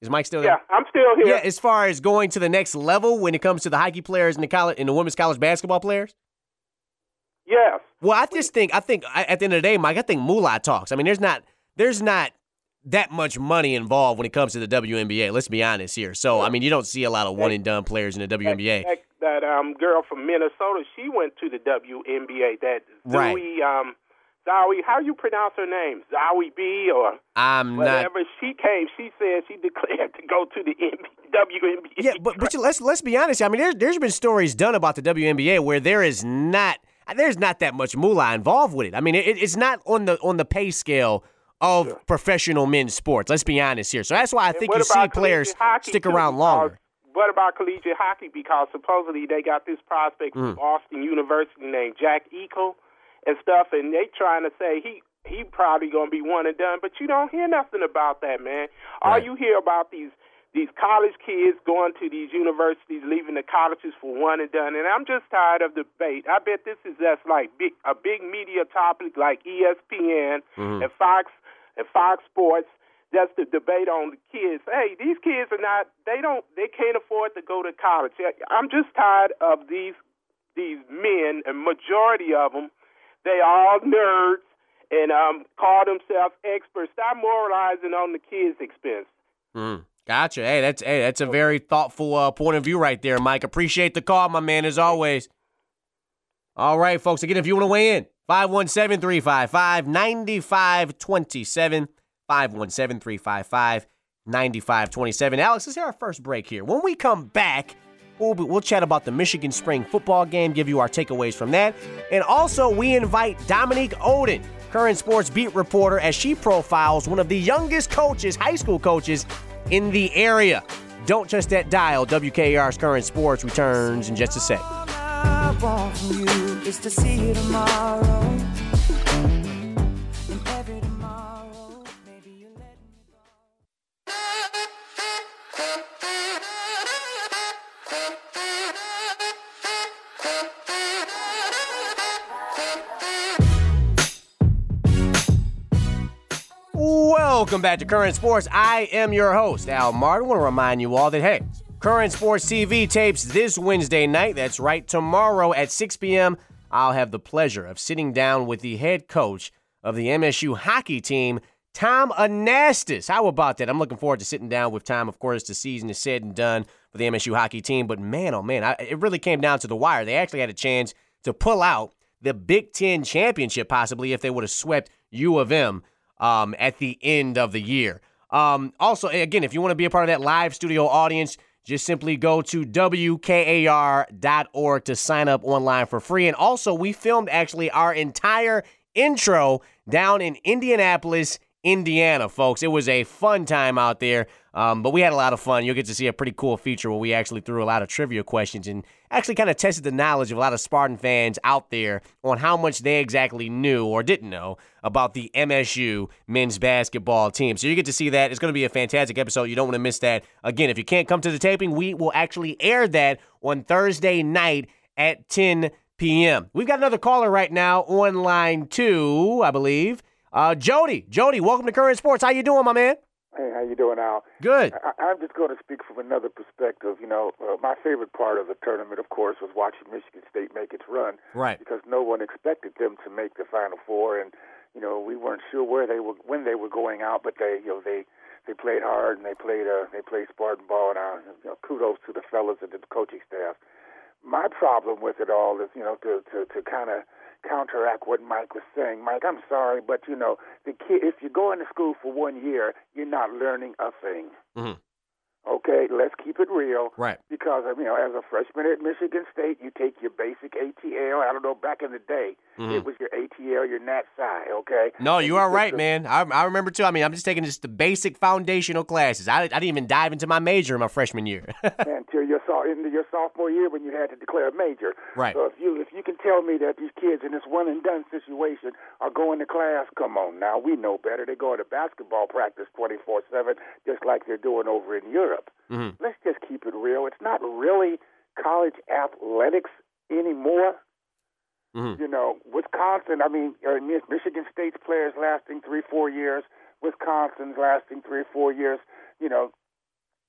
Speaker 2: Is Mike still there?
Speaker 8: Yeah, I'm still here.
Speaker 2: Yeah, as far as going to the next level when it comes to the hockey players and the women's college basketball players?
Speaker 8: Yes.
Speaker 2: Well, I think at the end of the day, Mike, I think moolah talks. I mean, there's not that much money involved when it comes to the WNBA. Let's be honest here. So, I mean, you don't see a lot of one-and-done players in the WNBA.
Speaker 8: That girl from Minnesota, she went to the WNBA. That Zoe, how you pronounce her name? Zoe B or whatever. She came. She said she declared to go to the WNBA.
Speaker 2: Yeah, but let's be honest. I mean, there's been stories done about the WNBA where there's not that much moolah involved with it. I mean, it's not on the pay scale of professional men's sports. Let's be honest here. So that's why I think you see players stick around longer.
Speaker 8: What about collegiate hockey? Because supposedly they got this prospect from Boston University named Jack Eichel and stuff, and they trying to say he probably going to be one and done, but you don't hear nothing about that, man. All you hear about these college kids going to these universities, leaving the colleges for one and done, and I'm just tired of the debate. I bet this is just like a big media topic like ESPN and Fox Sports. Just to debate on the kids. Hey, these kids they can't afford to go to college. I'm just tired of these men, and majority of them, they all nerds and call themselves experts. Stop moralizing on the kids' expense.
Speaker 2: Gotcha. Hey, that's a very thoughtful point of view right there, Mike. Appreciate the call, my man, as always. All right, folks. Again, if you want to weigh in, 517-355-9527. 517-355-9527. Alex, this is our first break here. When we come back, we'll chat about the Michigan spring football game, give you our takeaways from that. And also, we invite Dominique Oden, current sports beat reporter, as she profiles one of the youngest coaches, high school coaches, in the area. Don't touch that dial. WKR's Current Sports returns in just a sec.
Speaker 9: All I want from you is to see you tomorrow.
Speaker 2: Welcome back to Current Sports. I am your host, Al Martin. I want to remind you all that, hey, Current Sports TV tapes this Wednesday night. That's right, tomorrow at 6 p.m., I'll have the pleasure of sitting down with the head coach of the MSU hockey team, Tom Anastas. How about that? I'm looking forward to sitting down with Tom. Of course, the season is said and done for the MSU hockey team, but man, oh man, it really came down to the wire. They actually had a chance to pull out the Big Ten championship, possibly, if they would have swept U of M at the end of the year. Also, again, if you want to be a part of that live studio audience, just simply go to WKAR.org to sign up online for free. And also, we filmed actually our entire intro down in Indianapolis, Indiana, folks. It was a fun time out there, but we had a lot of fun. You'll get to see a pretty cool feature where we actually threw a lot of trivia questions and actually kind of tested the knowledge of a lot of Spartan fans out there on how much they exactly knew or didn't know about the MSU men's basketball team. So you get to see that. It's going to be a fantastic episode. You don't want to miss that. Again, if you can't come to the taping, we will actually air that on Thursday night at 10 p.m. We've got another caller right now on line 2, I believe. Jody, welcome to Current Sports. How you doing, my man?
Speaker 10: Hey, how you doing, Al?
Speaker 2: Good.
Speaker 10: I'm just going to speak from another perspective. You know, my favorite part of the tournament, of course, was watching Michigan State make its run.
Speaker 2: Right.
Speaker 10: Because no one expected them to make the Final Four, and we weren't sure when they were going out, but they played hard and they played Spartan ball, and kudos to the fellas and the coaching staff. My problem with it all is, to kind of counteract what Mike was saying. Mike, I'm sorry, but the kid, if you're going to school for 1 year, you're not learning a thing.
Speaker 2: Mm-hmm.
Speaker 10: Okay, let's keep it real.
Speaker 2: Right.
Speaker 10: Because, as a freshman at Michigan State, you take your basic ATL. I don't know, back in the day, it was your ATL, your Nat Psi, okay?
Speaker 2: No, you are right, man. I remember, too. I'm just taking just the basic foundational classes. I didn't even dive into my major in my freshman year.
Speaker 10: Until your sophomore year when you had to declare a major.
Speaker 2: Right.
Speaker 10: So if you can tell me that these kids in this one-and-done situation are going to class, come on now. We know better. They're going to basketball practice 24/7, just like they're doing over in Europe.
Speaker 2: Mm-hmm.
Speaker 10: Let's just keep it real. It's not really college athletics anymore.
Speaker 2: Mm-hmm.
Speaker 10: Wisconsin, Michigan State's players lasting 3-4 years, Wisconsin's lasting 3-4 years.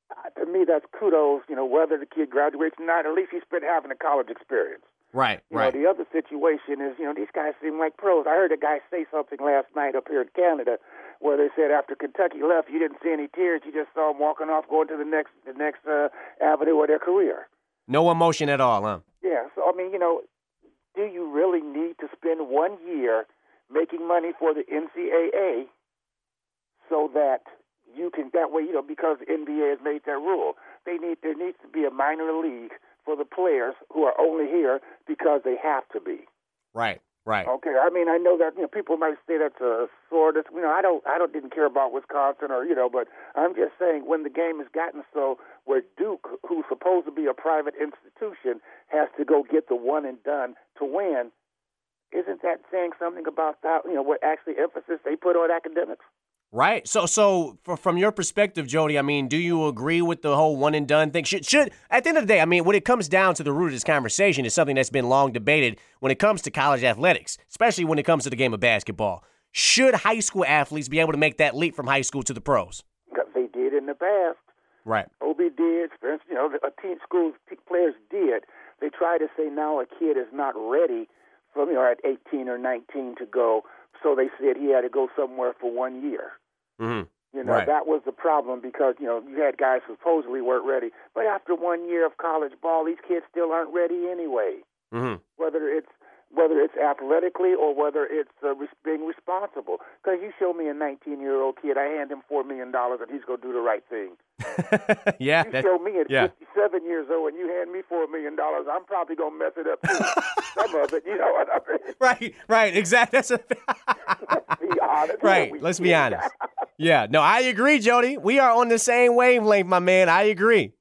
Speaker 10: To me, that's kudos. Whether the kid graduates or not, at least he's been having a college experience.
Speaker 2: Right.
Speaker 10: The other situation is, these guys seem like pros. I heard a guy say something last night up here in Canada where they said after Kentucky left, you didn't see any tears. You just saw them walking off, going to the next avenue of their career.
Speaker 2: No emotion at all, huh?
Speaker 10: Yeah. So, do you really need to spend 1 year making money for the NCAA so that you can, that way, because the NBA has made that rule, there needs to be a minor league for the players who are only here because they have to be.
Speaker 2: Right.
Speaker 10: Okay. I know that people might say that's a sort of I didn't care about Wisconsin but I'm just saying when the game has gotten so where Duke, who's supposed to be a private institution, has to go get the one and done to win, isn't that saying something about that? What actually emphasis they put on academics?
Speaker 2: Right. So from your perspective, Jody, do you agree with the whole one and done thing? Should at the end of the day, when it comes down to the root of this conversation, it's something that's been long debated when it comes to college athletics, especially when it comes to the game of basketball. Should high school athletes be able to make that leap from high school to the pros?
Speaker 10: They did in the past.
Speaker 2: Right.
Speaker 10: Obi did. Teen schools players did. They try to say now a kid is not ready from at 18 or 19 to go, so they said he had to go somewhere for 1 year.
Speaker 2: Mm-hmm.
Speaker 10: Right. That was the problem because, you had guys who supposedly weren't ready. But after 1 year of college ball, these kids still aren't ready anyway.
Speaker 2: Mm-hmm.
Speaker 10: Whether it's athletically or whether it's being responsible. Because you show me a 19-year-old kid, I hand him $4 million and he's going to do the right thing.
Speaker 2: Yeah.
Speaker 10: You show me at 57 years old and you hand me $4 million, I'm probably going to mess it up too. Some of it, you know what I mean?
Speaker 2: Right, exactly.
Speaker 10: Let's be honest.
Speaker 2: Right, let's be honest. Yeah, no, I agree, Jody. We are on the same wavelength, my man. I agree.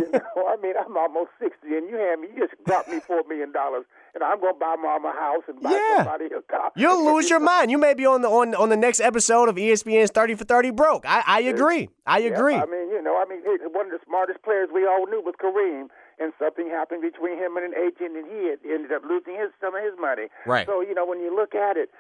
Speaker 10: I'm almost 60, and you just dropped me $4 million, and I'm going to buy Mama a house and buy somebody a car.
Speaker 2: You'll lose your mind. You may be on the next episode of ESPN's 30 for 30 Broke. I agree. I agree.
Speaker 10: One of the smartest players we all knew was Kareem, and something happened between him and an agent, and he ended up losing some of his money.
Speaker 2: Right.
Speaker 10: So, when you look at it,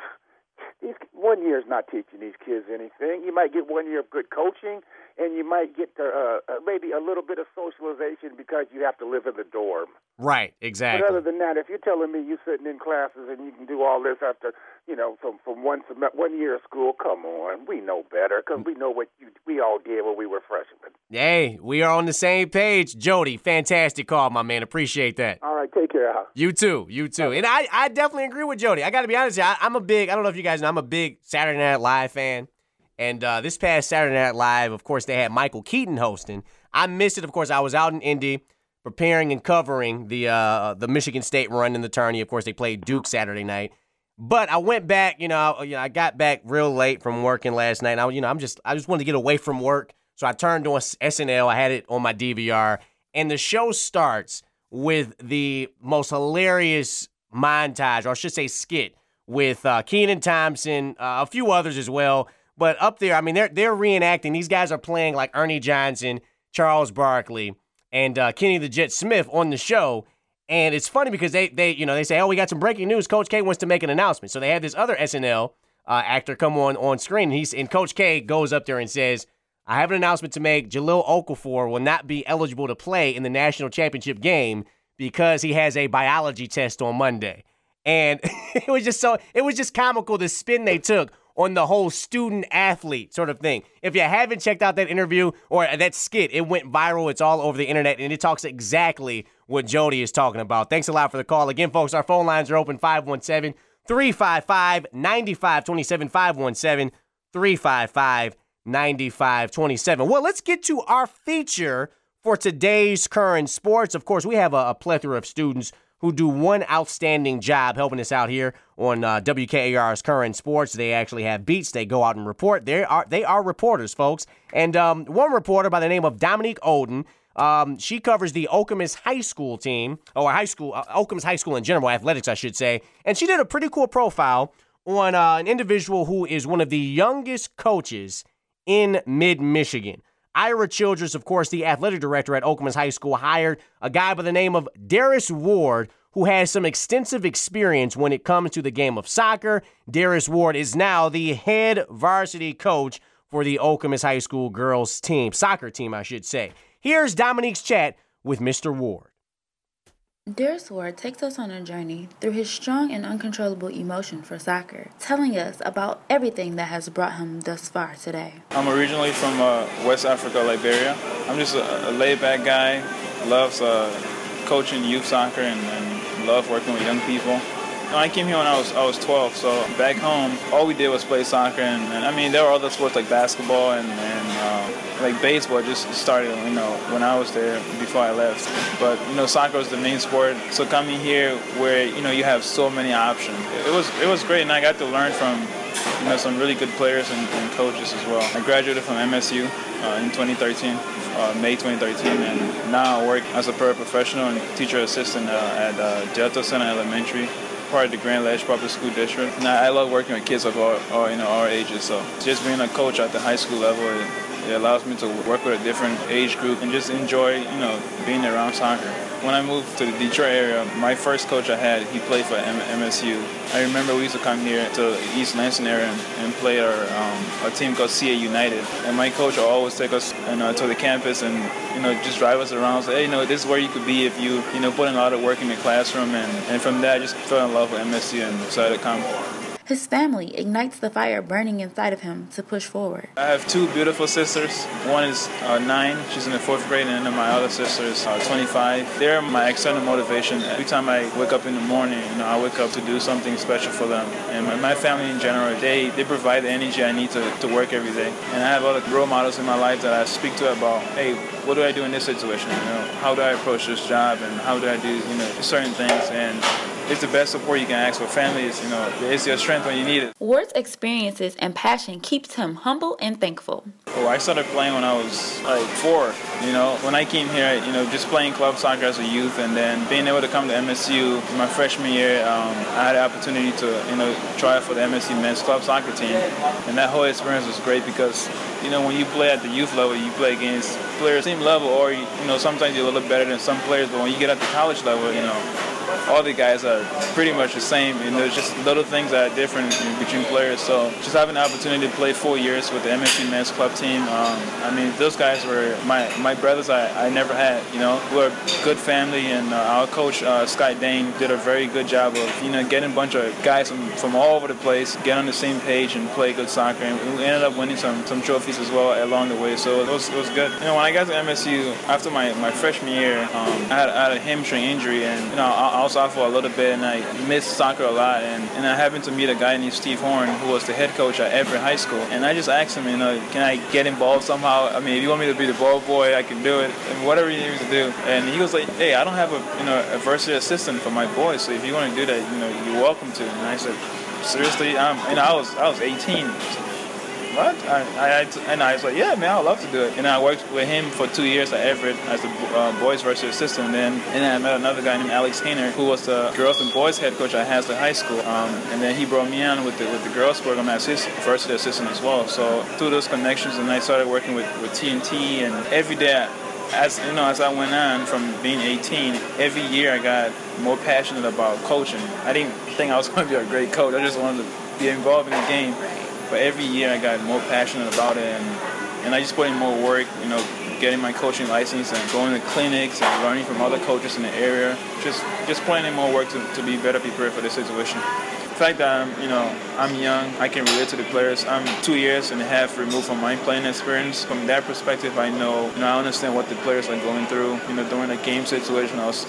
Speaker 10: 1 year is not teaching these kids anything. You might get 1 year of good coaching, and you might get maybe a little bit of socialization because you have to live in the dorm.
Speaker 2: Right, exactly.
Speaker 10: But other than that, if you're telling me you're sitting in classes and you can do all this after, from 1 year of school, come on. We know better because we know what we all did when we were freshmen.
Speaker 2: Hey, we are on the same page. Jody, fantastic call, my man. Appreciate that.
Speaker 10: All right, take care.
Speaker 2: You too. And I definitely agree with Jody. I got to be honest with you. I don't know if you guys know, I'm a big Saturday Night Live fan. And this past Saturday Night Live, of course, they had Michael Keaton hosting. I missed it, of course. I was out in Indy preparing and covering the Michigan State run in the tourney. Of course, they played Duke Saturday night. But I went back, I got back real late from working last night. And I just wanted to get away from work. So I turned on SNL. I had it on my DVR. And the show starts with the most hilarious montage, or I should say skit, with Kenan Thompson, a few others as well. But up there, they're reenacting. These guys are playing like Ernie Johnson, Charles Barkley, and Kenny the Jet Smith on the show. And it's funny because they say, we got some breaking news. Coach K wants to make an announcement. So they have this other SNL actor come on screen. And Coach K goes up there and says, I have an announcement to make. Jahlil Okafor will not be eligible to play in the national championship game because he has a biology test on Monday. And it was just comical the spin they took on the whole student-athlete sort of thing. If you haven't checked out that interview or that skit, it went viral. It's all over the internet, and it talks exactly what Jody is talking about. Thanks a lot for the call. Again, folks, our phone lines are open, 517-355-9527, 517-355-9527. Well, let's get to our feature for today's Current Sports. Of course, we have a plethora of students who do one outstanding job helping us out here on WKAR's Current Sports. They actually have beats. They go out and report. They are reporters, folks. And one reporter by the name of Dominique Oden, she covers the Okemos High School team, or Okemos High School in general, athletics, I should say. And she did a pretty cool profile on an individual who is one of the youngest coaches in mid-Michigan. Ira Childress, of course, the athletic director at Okemos High School, hired a guy by the name of Darius Ward, who has some extensive experience when it comes to the game of soccer. Darius Ward is now the head varsity coach for the Okemos High School girls team, soccer team, I should say. Here's Dominique's chat with Mr. Ward.
Speaker 11: Darius Ward takes us on a journey through his strong and uncontrollable emotion for soccer, telling us about everything that has brought him thus far today.
Speaker 12: I'm originally from West Africa, Liberia. I'm just a laid-back guy, loves coaching youth soccer and love working with young people. I came here when I was 12, so back home, all we did was play soccer, and I mean, there were other sports like basketball and like baseball just started, when I was there before I left. But, soccer was the main sport, so coming here where, you have so many options, it was great, and I got to learn from, some really good players and coaches as well. I graduated from MSU in 2013. May 2013, and now I work as a paraprofessional and teacher assistant at Delta Center Elementary, part of the Grand Ledge Public School District. And I love working with kids of our ages. So just being a coach at the high school level, it allows me to work with a different age group and just enjoy, being around soccer. When I moved to the Detroit area, my first coach I had, he played for MSU. I remember we used to come here to the East Lansing area and play our team called CA United. And my coach would always take us to the campus and just drive us around. Say, hey, this is where you could be if you put in a lot of work in the classroom. And from there, I just fell in love with MSU and decided to come.
Speaker 11: His family ignites the fire burning inside of him to push forward.
Speaker 12: I have two beautiful sisters. One is 9, she's in the 4th grade, and then my other sister is 25. They're my external motivation. Every time I wake up in the morning, I wake up to do something special for them. And my family in general, they provide the energy I need to work every day. And I have other role models in my life that I speak to about, hey, what do I do in this situation? How do I approach this job, and how do I do certain things? And it's the best support you can ask for. Family is, it's your strength when you need it.
Speaker 11: Ward's experiences and passion keeps him humble and thankful.
Speaker 12: I started playing when I was 4. When I came here, just playing club soccer as a youth, and then being able to come to MSU my freshman year, I had the opportunity to, try out for the MSU men's club soccer team. And that whole experience was great because, when you play at the youth level, you play against players same level, or, sometimes you're a little better than some players, but when you get at the college level, all the guys are pretty much the same, and there's just little things that are different between players. So just having the opportunity to play 4 years with the MSU men's club team, those guys were my brothers I never had. We're a good family, and our coach, Scott Dane, did a very good job of, getting a bunch of guys from all over the place, get on the same page and play good soccer. And we ended up winning some trophies as well along the way, so it was good. When I got to MSU, after my freshman year, I had a hamstring injury, and, I was off for a little bit, and I missed soccer a lot, and I happened to meet a guy named Steve Horn, who was the head coach at Everett High School, and I just asked him, can I get involved somehow? If you want me to be the ball boy, I can do it, and whatever you need me to do. And he was like, hey, I don't have a varsity assistant for my boys, so if you want to do that, you're welcome to. And I said, seriously? I was 18. What? And I was like, yeah, man, I'd love to do it. And I worked with him for 2 years at Everett as the boys varsity assistant. And then I met another guy named Alex Hayner, who was the girls and boys head coach at Haslett High School. And then he brought me on with the girls program as his varsity assistant as well. So through those connections, and I started working with TNT, and every day, as I went on from being 18, every year I got more passionate about coaching. I didn't think I was going to be a great coach. I just wanted to be involved in the game. But every year I got more passionate about it, and I just put in more work, getting my coaching license and going to clinics and learning from other coaches in the area. Just putting in more work to be better prepared for this situation. The fact that I'm young, I can relate to the players. I'm 2.5 years removed from my playing experience. From that perspective, I know, I understand what the players are going through. During a game situation, or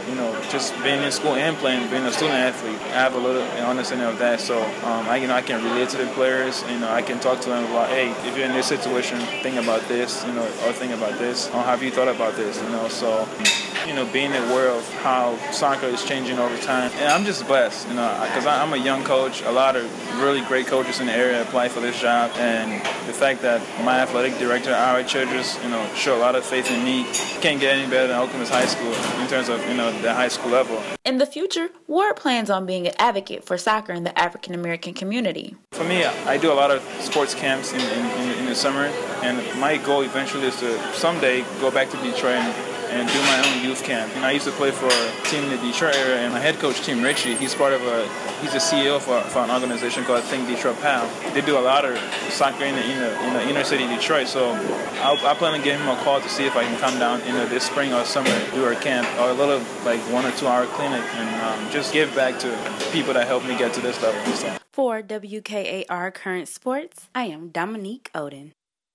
Speaker 12: just being in school and playing, being a student athlete, I have a little understanding of that. So I can relate to the players. I can talk to them about, hey, if you're in this situation, think about this, or think about this, or have you thought about this, So being aware of how soccer is changing over time, and I'm just blessed, because I'm a young coach. A lot of really great coaches in the area apply for this job, and the fact that my athletic director, R.A. Childress, show a lot of faith in me. Can't get any better than Okemos High School in terms of the high school level.
Speaker 11: In the future, Ward plans on being an advocate for soccer in the African American community.
Speaker 12: For me, I do a lot of sports camps in the summer, and my goal eventually is to someday go back to Detroit and do my own youth camp. And I used to play for a team in the Detroit area, and my head coach, Tim Ritchie, he's the CEO for an organization called Think Detroit PAL. They do a lot of soccer in the inner city Detroit, so I plan on giving him a call to see if I can come down this spring or summer, do our camp, or a little 1 or 2 hour clinic, and just give back to people that helped me get to this level. So.
Speaker 11: For WKAR Current Sports, I am Dominique Oden.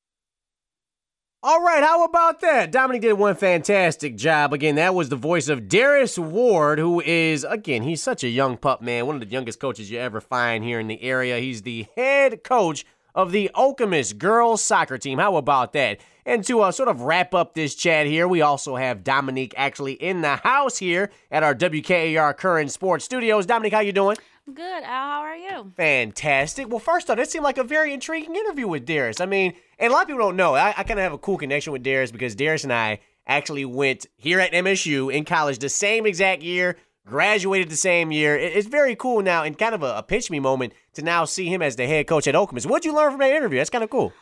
Speaker 2: All right, how about that? Dominique did one fantastic job. Again, that was the voice of Darius Ward, who is, again, he's such a young pup, man. One of the youngest coaches you ever find here in the area. He's the head coach of the Okemos girls soccer team. How about that? And to sort of wrap up this chat here, we also have Dominique actually in the house here at our WKAR Current Sports Studios. Dominique, how you doing?
Speaker 13: Good, Al. How are you?
Speaker 2: Fantastic. Well, first off, that seemed like a very intriguing interview with Darius. I mean, and a lot of people don't know. I kind of have a cool connection with Darius because Darius and I actually went here at MSU in college the same exact year, graduated the same year. It's very cool now and kind of a pinch me moment to now see him as the head coach at Okemos. What'd you learn from that interview? That's kind of cool.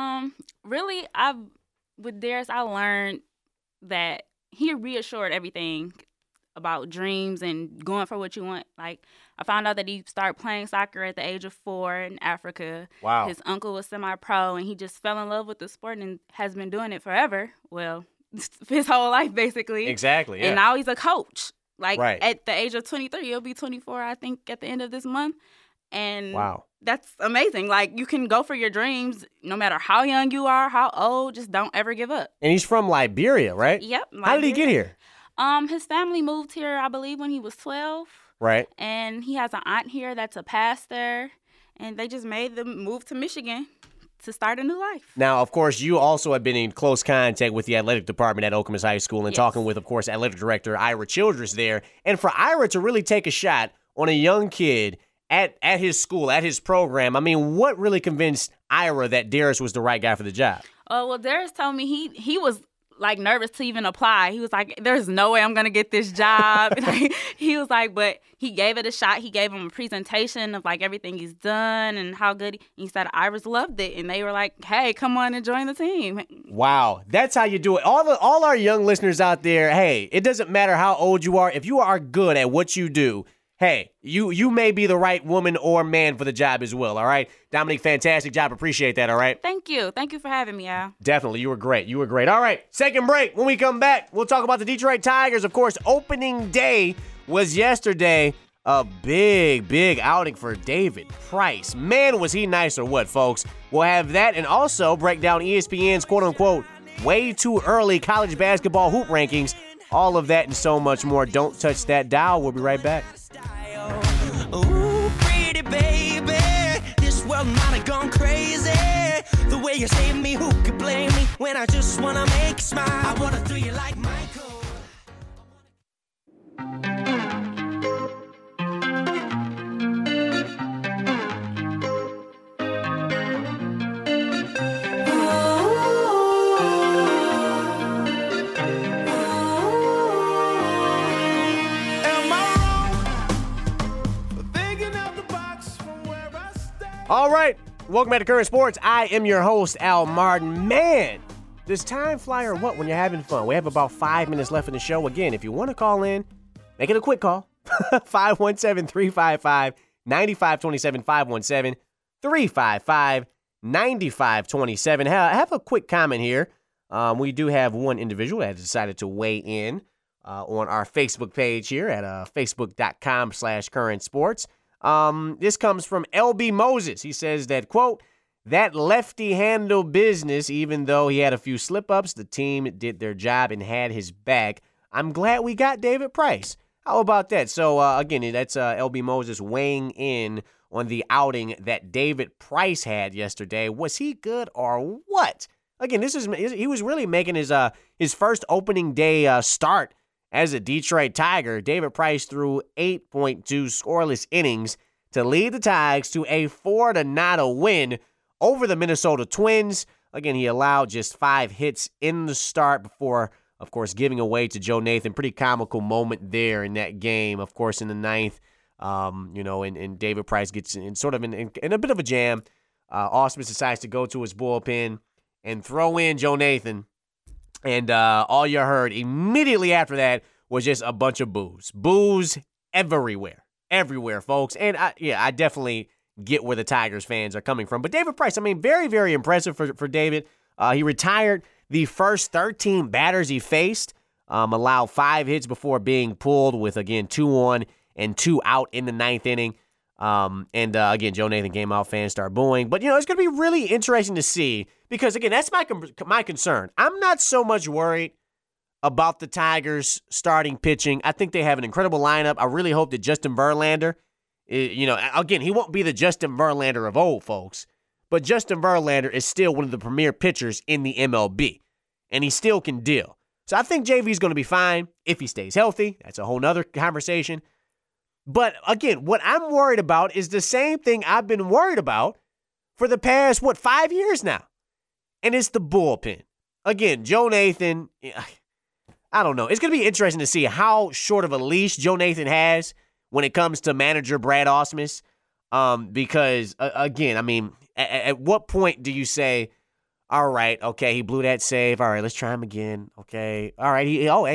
Speaker 13: Really, with Darius, I learned that he reassured everything about dreams and going for what you want. Like, I found out that he started playing soccer at the age of 4 in Africa.
Speaker 2: Wow.
Speaker 13: His uncle was semi-pro, and he just fell in love with the sport and has been doing it forever. Well, his whole life, basically.
Speaker 2: Exactly, yeah.
Speaker 13: And now he's a coach. Like,
Speaker 2: right.
Speaker 13: At the age of 23, he'll be 24, I think, at the end of this month. And
Speaker 2: wow.
Speaker 13: That's amazing. Like, you can go for your dreams no matter how young you are, how old, just don't ever give up.
Speaker 2: And he's from Liberia, right?
Speaker 13: Yep. Liberia.
Speaker 2: How did he get here?
Speaker 13: His family moved here, I believe, when he was 12.
Speaker 2: Right.
Speaker 13: And he has an aunt here that's a pastor, and they just made the move to Michigan to start a new life.
Speaker 2: Now, of course, you also have been in close contact with the athletic department at Okemos High School and
Speaker 13: yes.
Speaker 2: talking with, of course, athletic director Ira Childress there. And for Ira to really take a shot on a young kid at his school, at his program, I mean, what really convinced Ira that Darius was the right guy for the job?
Speaker 13: Well, Darius told me he was like nervous to even apply. He was like, there's no way I'm going to get this job. He was like, but he gave it a shot. He gave him a presentation of like everything he's done and how good he said Iris loved it. And they were like, hey, come on and join the team.
Speaker 2: Wow. That's how you do it. All our young listeners out there, hey, it doesn't matter how old you are. If you are good at what you do, hey, you may be the right woman or man for the job as well, all right? Dominique, fantastic job. Appreciate that, all right?
Speaker 13: Thank you. Thank you for having me, Al.
Speaker 2: Definitely. You were great. You were great. All right, second break. When we come back, we'll talk about the Detroit Tigers. Of course, opening day was yesterday. A big, big outing for David Price. Man, was he nice or what, folks? We'll have that and also break down ESPN's quote-unquote way too early college basketball hoop rankings. All of that and so much more. Don't touch that dial. We'll be right back.
Speaker 14: Ooh, pretty baby, this world might have gone crazy. The way you save me, who could blame me when I just want to make you smile? I want to do you like Michael.
Speaker 2: All right, welcome back to Current Sports. I am your host, Al Martin. Man, does time fly or what when you're having fun? We have about 5 minutes left in the show. Again, if you want to call in, make it a quick call. 517-355-9527, 517-355-9527. Have a quick comment here. We do have one individual that has decided to weigh in on our Facebook page here at facebook.com/current sports. This comes from LB Moses. He says that, quote, that lefty handled business, even though he had a few slip-ups, the team did their job and had his back. I'm glad we got David Price. How about that? So, again, that's LB Moses weighing in on the outing that David Price had yesterday. Was he good or what? Again, he was really making his first opening day start as a Detroit Tiger. David Price threw 8.2 scoreless innings to lead the Tigers to a 4-0 win over the Minnesota Twins. Again, he allowed just 5 hits in the start before, of course, giving away to Joe Nathan. Pretty comical moment there in that game, of course, in the ninth. And David Price gets in sort of in a bit of a jam. Ausmus decides to go to his bullpen and throw in Joe Nathan. And all you heard immediately after that was just a bunch of boos. Boos everywhere. Everywhere, folks. And I definitely get where the Tigers fans are coming from. But David Price, I mean, very, very impressive for David. He retired the first 13 batters he faced, allowed 5 hits before being pulled with, again, 2 on and 2 out in the 9th inning. Again, Joe Nathan came out, fans start booing. But, it's going to be really interesting to see because, again, that's my concern. I'm not so much worried about the Tigers starting pitching. I think they have an incredible lineup. I really hope that Justin Verlander, again, he won't be the Justin Verlander of old, folks, but Justin Verlander is still one of the premier pitchers in the MLB, and he still can deal. So I think JV's going to be fine if he stays healthy. That's a whole nother conversation. But again, what I'm worried about is the same thing I've been worried about for the past, 5 years now, and it's the bullpen. Again, Joe Nathan, I don't know. It's going to be interesting to see how short of a leash Joe Nathan has when it comes to manager Brad Ausmus. Because, again, I mean, at what point do you say, all right, okay, he blew that save. All right, let's try him again. Okay. All right.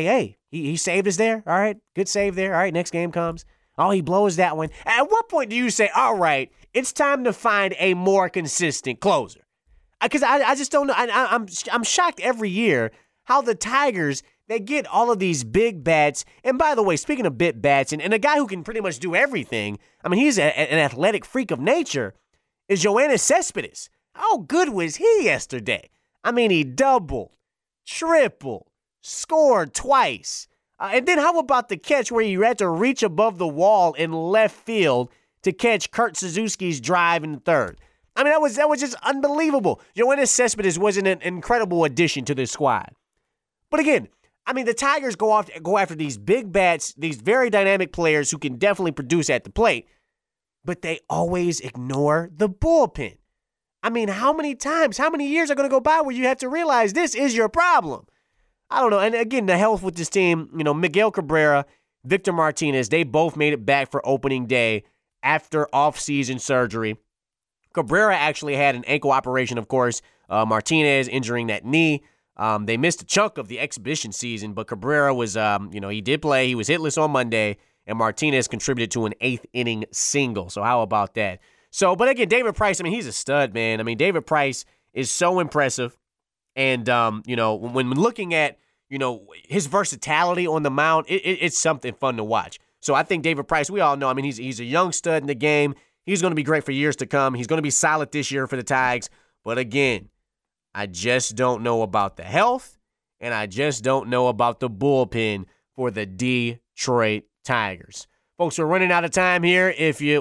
Speaker 2: He saved us there. All right. Good save there. All right. Next game comes. Oh, he blows that one. At what point do you say, all right, it's time to find a more consistent closer? Because I just don't know. I'm shocked every year how the Tigers, they get all of these big bats. And by the way, speaking of big bats, and a guy who can pretty much do everything, I mean, he's an athletic freak of nature, is Yoenis Cespedes. How good was he yesterday? I mean, he doubled, tripled, scored twice. And then how about the catch where you had to reach above the wall in left field to catch Kurt Suzuki's drive in the third? I mean, that was just unbelievable. Yoenis Cespedes was an incredible addition to this squad. But again, I mean, the Tigers go after these big bats, these very dynamic players who can definitely produce at the plate, but they always ignore the bullpen. I mean, how many years are going to go by where you have to realize this is your problem? I don't know. And again, the health with this team, Miguel Cabrera, Victor Martinez, they both made it back for opening day after off-season surgery. Cabrera actually had an ankle operation, of course. Martinez injuring that knee. They missed a chunk of the exhibition season, but Cabrera was, he did play. He was hitless on Monday, and Martinez contributed to an 8th inning single. So how about that? So, but again, David Price, I mean, he's a stud, man. I mean, David Price is so impressive. And, when looking at, his versatility on the mound, it's something fun to watch. So I think David Price, we all know, I mean, he's a young stud in the game. He's going to be great for years to come. He's going to be solid this year for the Tigers. But again, I just don't know about the health, and I just don't know about the bullpen for the Detroit Tigers. Folks, we're running out of time here.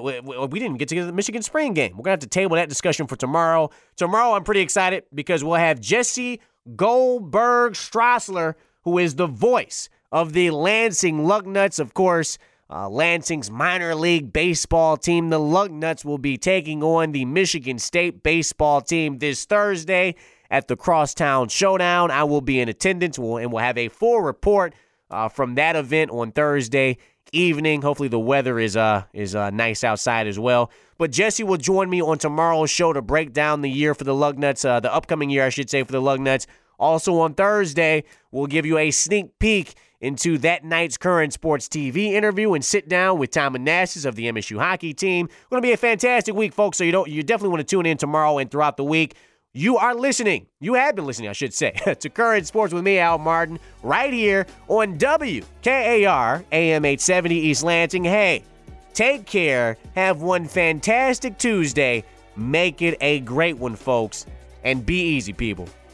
Speaker 2: We didn't get to the Michigan spring game. We're going to have to table that discussion for tomorrow. Tomorrow, I'm pretty excited because we'll have Jesse Goldberg Strassler, who is the voice of the Lansing Lugnuts. Of course, Lansing's minor league baseball team. The Lugnuts will be taking on the Michigan State baseball team this Thursday at the Crosstown Showdown. I will be in attendance, and we'll have a full report from that event on Thursday evening. Hopefully the weather is nice outside as well. But Jesse will join me on tomorrow's show to break down the year for the Lugnuts, the upcoming year, I should say, for the Lugnuts. Also on Thursday, we'll give you a sneak peek into that night's Current Sports TV interview and sit down with Tom Manassas of the MSU hockey team. It's going to be a fantastic week, folks, so you definitely want to tune in tomorrow and throughout the week. You have been listening, I should say, to Current Sports with me, Al Martin, right here on WKAR AM 870 East Lansing. Hey, take care. Have one fantastic Tuesday. Make it a great one, folks. And be easy, people.